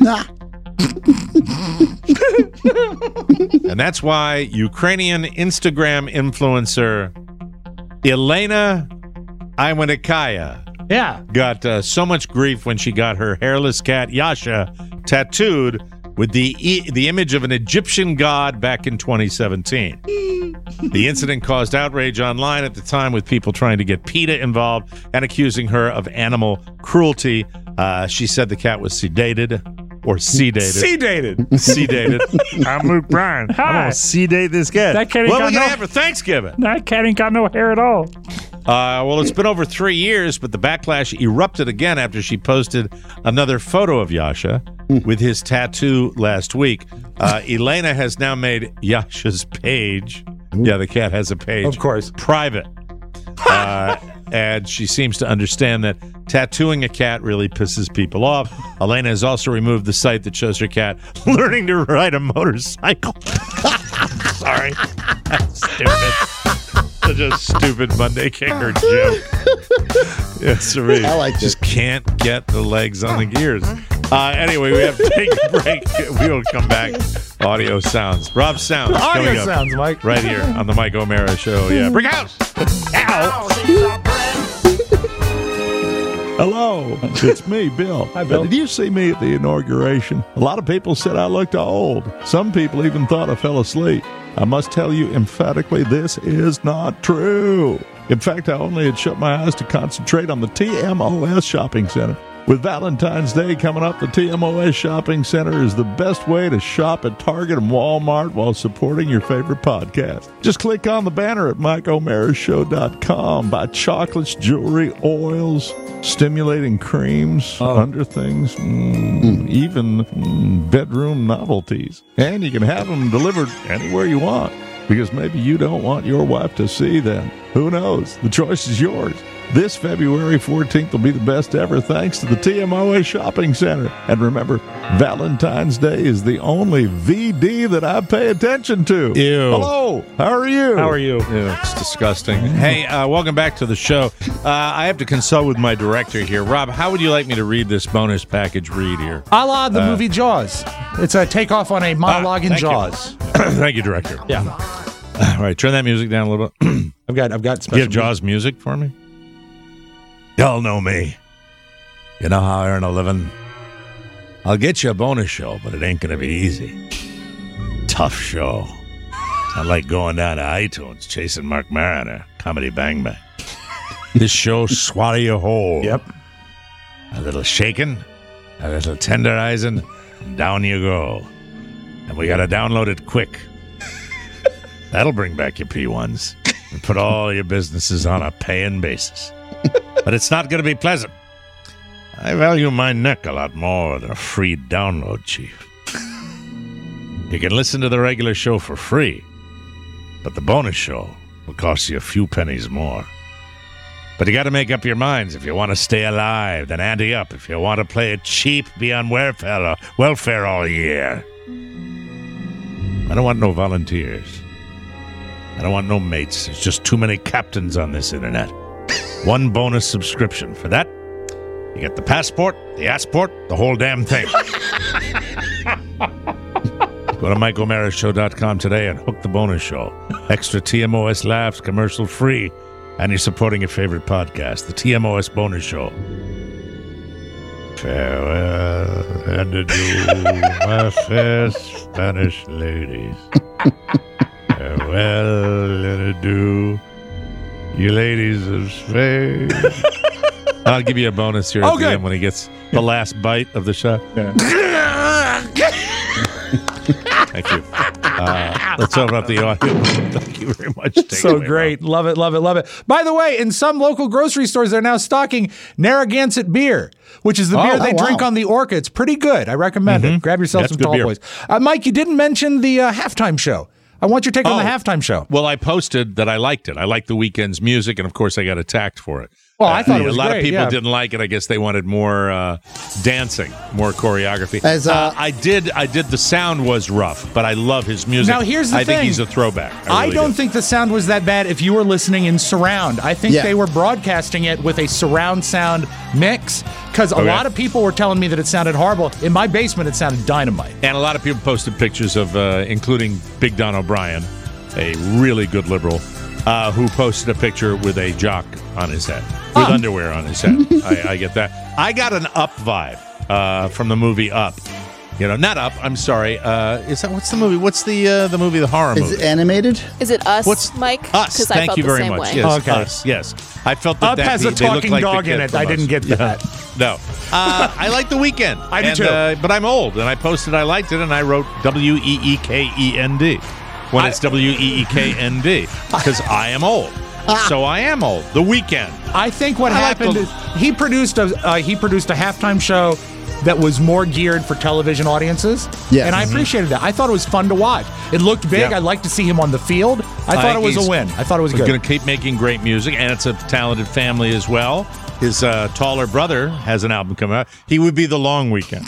And that's why Ukrainian Instagram influencer Elena Iwanikaya Yeah. got uh, so much grief when she got her hairless cat Yasha tattooed with the e- the image of an Egyptian god back in twenty seventeen. The incident caused outrage online at the time, with people trying to get PETA involved and accusing her of animal cruelty. Uh, she said the cat was sedated or sedated. C-dated. Sedated. I'm Luke Bryan. I'm Hi. gonna sedate this cat. That cat ain't what are got we gonna no- have for Thanksgiving? That cat ain't got no hair at all. Uh, well, it's been over three years, but the backlash erupted again after she posted another photo of Yasha with his tattoo last week. Uh, Elena has now made Yasha's page. Yeah, the cat has a page. Of course. Private. Uh, and she seems to understand that tattooing a cat really pisses people off. Elena has also removed the site that shows her cat learning to ride a motorcycle. Sorry. That's stupid. Such a stupid Monday Kicker joke. Yes, I I like just can't get the legs on the gears. Uh, anyway, we have to take a break. We will come back. Audio sounds. Rob sounds. Audio coming up sounds, Mike. right here on the Mike O'Mara Show. Yeah, Brick House. Ow. Hello, it's me, Bill. Hi, Bill. Did you see me at the inauguration? A lot of people said I looked old. Some people even thought I fell asleep. I must tell you emphatically, this is not true. In fact, I only had shut my eyes to concentrate on the T M O S Shopping Center. With Valentine's Day coming up, the T M O S Shopping Center is the best way to shop at Target and Walmart while supporting your favorite podcast. Just click on the banner at Mike O'Mara Show dot com. Buy chocolates, jewelry, oils, stimulating creams, under things, mm, even mm, bedroom novelties. And you can have them delivered anywhere you want, because maybe you don't want your wife to see them. Who knows? The choice is yours. This February fourteenth will be the best ever thanks to the T M O S Shopping Center. And remember, Valentine's Day is the only V D that I pay attention to. Ew. Hello, how are you? How are you? Ew, it's disgusting. Hey, uh, welcome back to the show. Uh, I have to consult with my director here. Rob, how would you like me to read this bonus package read here? A la the Uh, movie Jaws. It's a takeoff on a monologue in thank you. Jaws. Thank you, director. Yeah. All right, turn that music down a little bit. I've got I've got Do special you have Jaws music for me? Y'all know me. You know how I earn a living? I'll get you a bonus show, but it ain't going to be easy. Tough show. Not like going down to iTunes chasing Mark Maron or Comedy Bang Bang. This show swallow you whole. Yep. A little shaking, a little tenderizing, and down you go. And we got to download it quick. That'll bring back your P ones and put all your businesses on a paying basis. But it's not going to be pleasant. I value my neck a lot more than a free download, Chief. You can listen to the regular show for free, but the bonus show will cost you a few pennies more. But you got to make up your minds. If you want to stay alive, then ante up. If you want to play it cheap, be on welfare, welfare all year. I don't want no volunteers. I don't want no mates. There's just too many captains on this internet. One bonus subscription. For that, you get the passport, the passport, the whole damn thing. Go to Mike O'Mara Show dot com today and hook the bonus show. Extra T M O S laughs, commercial free. And you're supporting your favorite podcast, the T M O S Bonus Show. Farewell and adieu, my fair Spanish ladies. Farewell and adieu, you ladies of Spain. I'll give you a bonus here at Okay. the end when he gets the last bite of the shot. Yeah. Thank you. Uh, let's open up the audio. Thank you very much. Take So it away, great. Love it, love it, love it. By the way, in some local grocery stores, they're now stocking Narragansett beer, which is the Oh, beer they oh, wow. drink on the Orca. It's pretty good. I recommend it. Grab yourself That's some good Tall beer. Boys. Uh, Mike, you didn't mention the uh, halftime show. I want your take on the Oh. halftime show. Well, I posted that I liked it. I liked the Weeknd's music, and of course, I got attacked for it. Well, I thought it was a lot great, of people yeah. didn't like it. I guess they wanted more uh, dancing, more choreography. As, uh, uh, I did, I did. The sound was rough, but I love his music. Now, here's the I thing. think he's a throwback. I, really don't do. think the sound was that bad if you were listening in surround. I think Yeah. they were broadcasting it with a surround sound mix because a Okay. lot of people were telling me that it sounded horrible. In my basement, it sounded dynamite. And a lot of people posted pictures of, uh, including Big Don O'Brien, a really good liberal, uh, who posted a picture with a jock on his head, with Oh. underwear on his head. I, I get that. I got an Up vibe uh, from the movie Up. You know, not Up. I'm sorry. Uh, is that what's the movie? What's the uh, the movie? The horror Is movie? it animated? Is it Us, What's Mike? Us. 'Cause I Thank felt you the very same much. way. Yes, Okay. Us. Yes, I felt that Up that has they, a they look talking like the dog in kid it. from I Us. didn't get that. No, uh, I like The Weeknd. I do and, too. Uh, but I'm old, and I posted I liked it, and I wrote W E E K E N D when I- it's W E E K N D because I am old. So I am old. The Weeknd. I think what I like happened the- is he produced a uh, he produced a halftime show that was more geared for television audiences. Yeah. And I appreciated that. I thought it was fun to watch. It looked big. Yeah. I'd like to see him on the field. I thought think it was he's a win. I thought it was good. Going to keep making great music, and it's a talented family as well. His uh, taller brother has an album coming out. He would be the Long Weekend.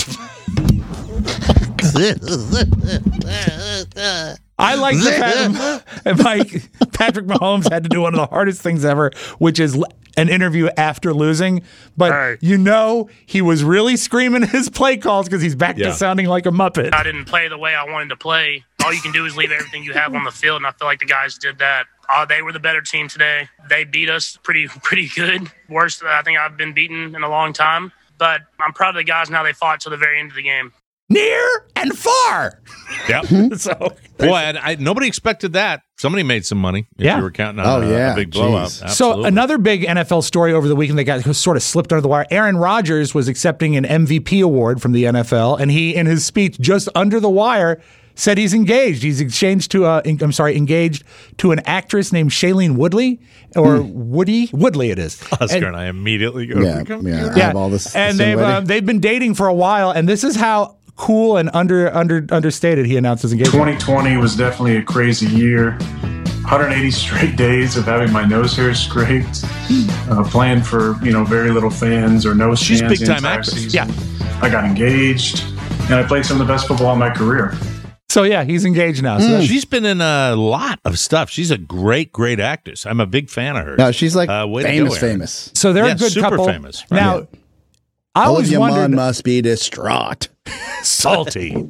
I like the fact that Mike, Patrick Mahomes had to do one of the hardest things ever, which is l- an interview after losing. But you know he was really screaming his play calls because he's back Yeah. to sounding like a Muppet. I didn't play the way I wanted to play. All you can do is leave everything you have on the field, and I feel like the guys did that. Uh, they were the better team today. They beat us pretty pretty good. Worst I think I've been beaten in a long time. But I'm proud of the guys and how they fought to the very end of the game. Near and far. Yep. So, Boy, and I, nobody expected that. Somebody made some money. If Yeah. you were counting on Oh, a, yeah. a big blowout. Jeez. Absolutely. So another big N F L story over the weekend that got sort of slipped under the wire. Aaron Rodgers was accepting an M V P award from the N F L, and he, in his speech just under the wire, said he's engaged. He's exchanged to uh, I'm sorry, engaged to an actress named Shailene Woodley or Woody Woodley. It is. Oscar And- and I immediately go. Yeah, yeah. I have all this. and this they've already. um, they've been dating for a while, and this is how cool and under under understated he announced his engagement. twenty twenty was definitely a crazy year. one hundred eighty straight days of having my nose hair scraped, uh, playing for you know very little fans or no She's stands. big-time the entire actress. season. Yeah. I got engaged, and I played some of the best football in my career. So yeah, he's engaged now. So that's- She's been in a lot of stuff. She's a great, great actress. I'm a big fan of hers. No, she's like Uh, way to famous, go, Aaron. famous. So they're Yeah, a good super couple. famous, right. Now, Yeah. I always Olivia wondered. Munn must be distraught. Salty.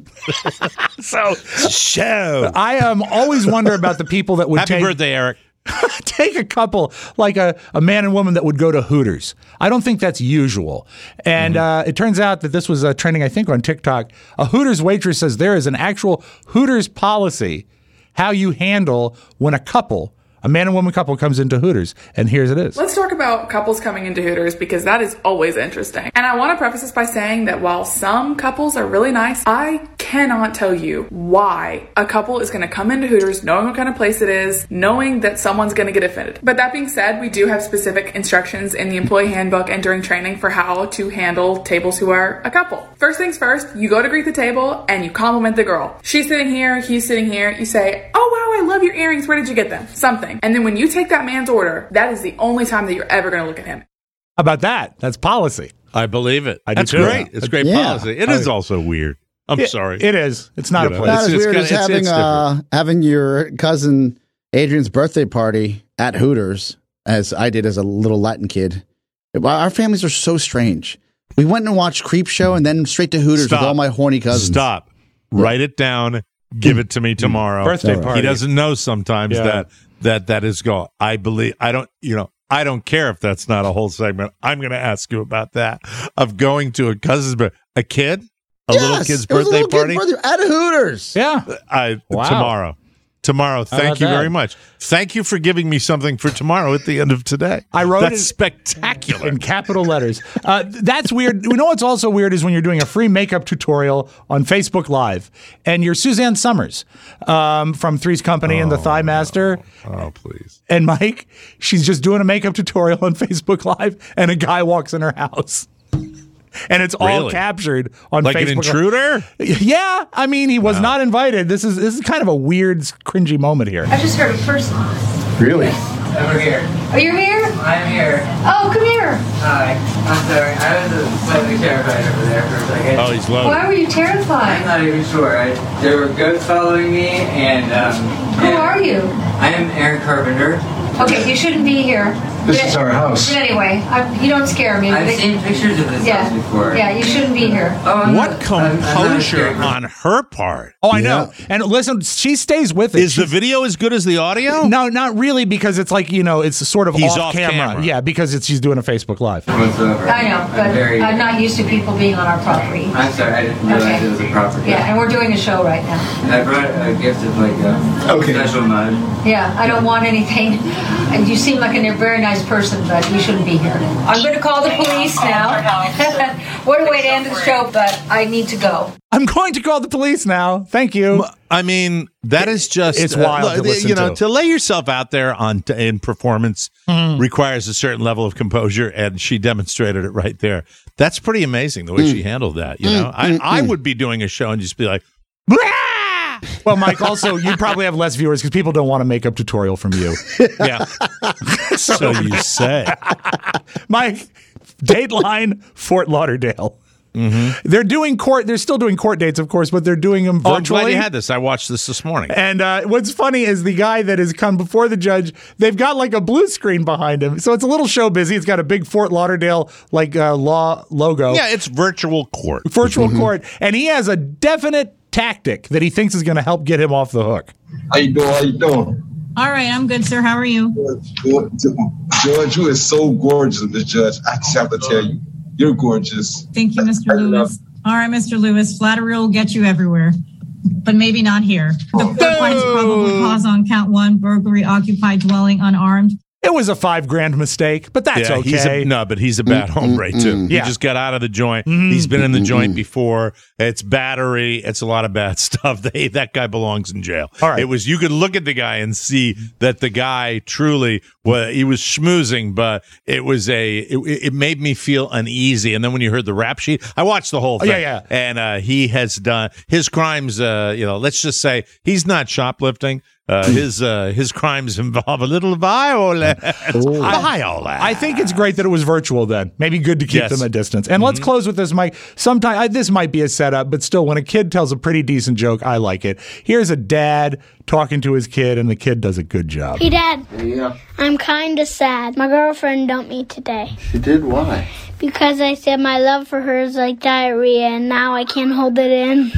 so Show. I um always wonder about the people that would Happy take birthday, Eric. take a couple like a, a man and woman that would go to Hooters. I don't think that's usual. And uh, it turns out that this was uh, trending, I think, on TikTok. A Hooters waitress says there is an actual Hooters policy how you handle when a couple, a man and woman couple, comes into Hooters. And here's it is. Let's talk about couples coming into Hooters because that is always interesting. And I want to preface this by saying that while some couples are really nice, I cannot tell you why a couple is going to come into Hooters knowing what kind of place it is, knowing that someone's going to get offended. But that being said, we do have specific instructions in the employee handbook and during training for how to handle tables who are a couple. First things first, you go to greet the table and you compliment the girl. She's sitting here, he's sitting here. You say, "Oh wow, I love your earrings. Where did you get them? Something. And then when you take that man's order, that is the only time that you're ever going to look at him. How about that? That's policy. I believe it. I do That's too. great. It's great Yeah. policy. It is also weird. I'm It- sorry. It is. It's not You a know, place. Not as It's- it's weird kinda- as it's- having it's uh, having your cousin Adrian's birthday party at Hooters, as I did as a little Latin kid. Our families are so strange. We went and watched Creep Show and then straight to Hooters Stop. with all my horny cousins. Stop. Write it down. Give it to me tomorrow. Birthday All right. party. He doesn't know sometimes Yeah. that that that is go. I believe. I don't. You know. I don't care if that's not a whole segment. I'm going to ask you about that of going to a cousin's, but a kid, a Yes, little kid's it was a birthday little kid's party birthday at Hooters. Yeah. I Wow. tomorrow. Tomorrow. How Thank about you that? very much. Thank you for giving me something for tomorrow at the end of today. I wrote That's it spectacular. in capital letters. Uh, that's weird. You know what's also weird is when you're doing a free makeup tutorial on Facebook Live and you're Suzanne Summers um, from Three's Company and the Thigh Master. Oh, please. And Mike, she's just doing a makeup tutorial on Facebook Live and a guy walks in her house. And it's all Really? captured on Like Facebook. an intruder? Yeah, I mean, he was not invited. This is this is kind of a weird, cringy moment here. I just heard a person. Really? Over here. Oh, you're here? I'm here. Oh, come here. Hi. I'm sorry. I was slightly terrified over there for a second. Oh, he's loaded. Why were you I'm terrified? not even sure. I, there were ghosts following me, and um. Who and are you? I am Aaron Carpenter. Okay, you shouldn't be here. This But- is our house. But anyway, I, you don't scare me. I've but it- seen pictures of this yeah, house before. Yeah, you shouldn't be here. Oh, I'm What not- I'm- I'm not composure scared. on her part. Oh, I know. And listen, she stays with it. Is the video as good as the audio? No, not really, because it's like, you know, it's sort of He's off, off camera. camera. Yeah, because it's she's doing a Facebook Live. Whatsoever. I know, but I'm very. I'm not used to people being on our property. I'm sorry. I didn't realize Okay. it was a property. Yeah, and we're doing a show right now. And I brought a gift of like a okay. special mud. Yeah, I don't want anything. And you seem like a very nice person, but you shouldn't be here. I'm going to call the police now. What a way to end the show, but I need to go. I'm going to call the police now. Thank you. I mean, that is just It's wild uh, to listen you know, to. to lay yourself out there on in performance Mm. requires a certain level of composure, and she demonstrated it right there. That's pretty amazing the way Mm. she handled that. You Mm, know, I, mm, I mm. would be doing a show and just be like, Well, Mike, also, you probably have less viewers because people don't want a makeup tutorial from you. yeah. So you say. Mike, Dateline, Fort Lauderdale. Mm-hmm. They're doing court. They're still doing court dates, of course, but they're doing them Oh, virtually. I'm glad you had this. I watched this this morning. And uh, what's funny is the guy that has come before the judge, they've got like a blue screen behind him. So it's a little show busy. It's got a big Fort Lauderdale like uh, law logo. Yeah, it's virtual court. Virtual court. And he has a definite tactic that he thinks is going to help get him off the hook. How you doing? How you doing? All right, I'm good, sir. How are you? Good. Judge, you is so gorgeous, Miss Judge. I just have to tell you, you're gorgeous. Thank you, Mister Lewis. All right, Mister Lewis, flattery will get you everywhere, but maybe not here. The court finds probable cause on count one, burglary, occupied dwelling, unarmed. It was a five grand mistake, but that's yeah, okay. He's a, no, but he's a bad hombre, too. He Yeah. just got out of the joint. He's been in the joint before. It's battery. It's a lot of bad stuff. They, that guy belongs in jail. All right. It was, you could look at the guy and see that the guy truly, well, he was schmoozing, but it was a, it, it made me feel uneasy. And then when you heard the rap sheet, I watched the whole Oh, thing. yeah, yeah. And uh, he has done, his crimes, uh, you know, let's just say he's not shoplifting. Uh, his uh, his crimes involve a little violence. Violence. I think it's great that it was virtual then. Maybe good to keep Yes. them a distance. And let's close with this, Mike. Sometimes this might be a setup, but still, when a kid tells a pretty decent joke, I like it. Here's a dad talking to his kid, and the kid does a good job. Hey, Dad. Yeah. I'm kind of sad. My girlfriend dumped me today She did? Why? because I said my love for her is like diarrhea, and now I can't hold it in.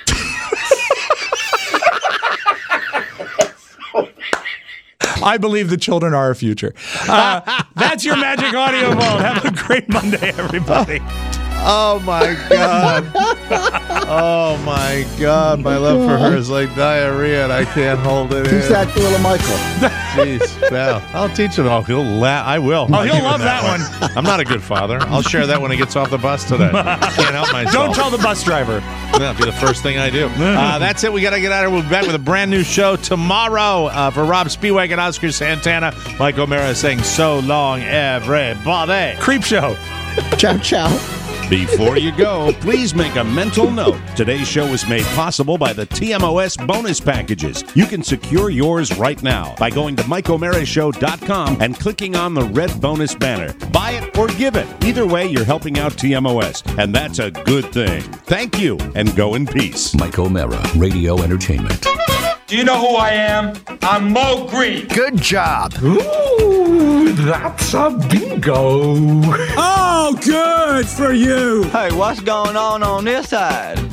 I believe the children are our future. Uh, that's your Magic Audio Vault. Have a great Monday, everybody. Oh my God. Oh my God. My love for her is like diarrhea and I can't hold it Teach in. that to little Michael. Jeez. Well, I'll teach him. Oh, he'll laugh. I will. Oh, I'll he'll give him love that one. I'm not a good father. I'll share that when he gets off the bus today. Can't help myself. Don't tell the bus driver. That'll be the first thing I do. Uh, that's it. We got to get out of here. We'll be back with a brand new show tomorrow. Uh, for Rob Spiewak and Oscar Santana, Mike O'Mara saying so long, everybody. Creep Show. Ciao, ciao. Before you go, please make a mental note. Today's show was made possible by the T M O S bonus packages. You can secure yours right now by going to Mike O'Mara Show dot com and clicking on the red bonus banner. Buy it or give it. Either way, you're helping out T M O S, and that's a good thing. Thank you, and go in peace. Mike O'Mara, Radio Entertainment. Do you know who I am? I'm Mo Green. Good job. Ooh, that's a bingo. Oh, good for you. Hey, what's going on on this side?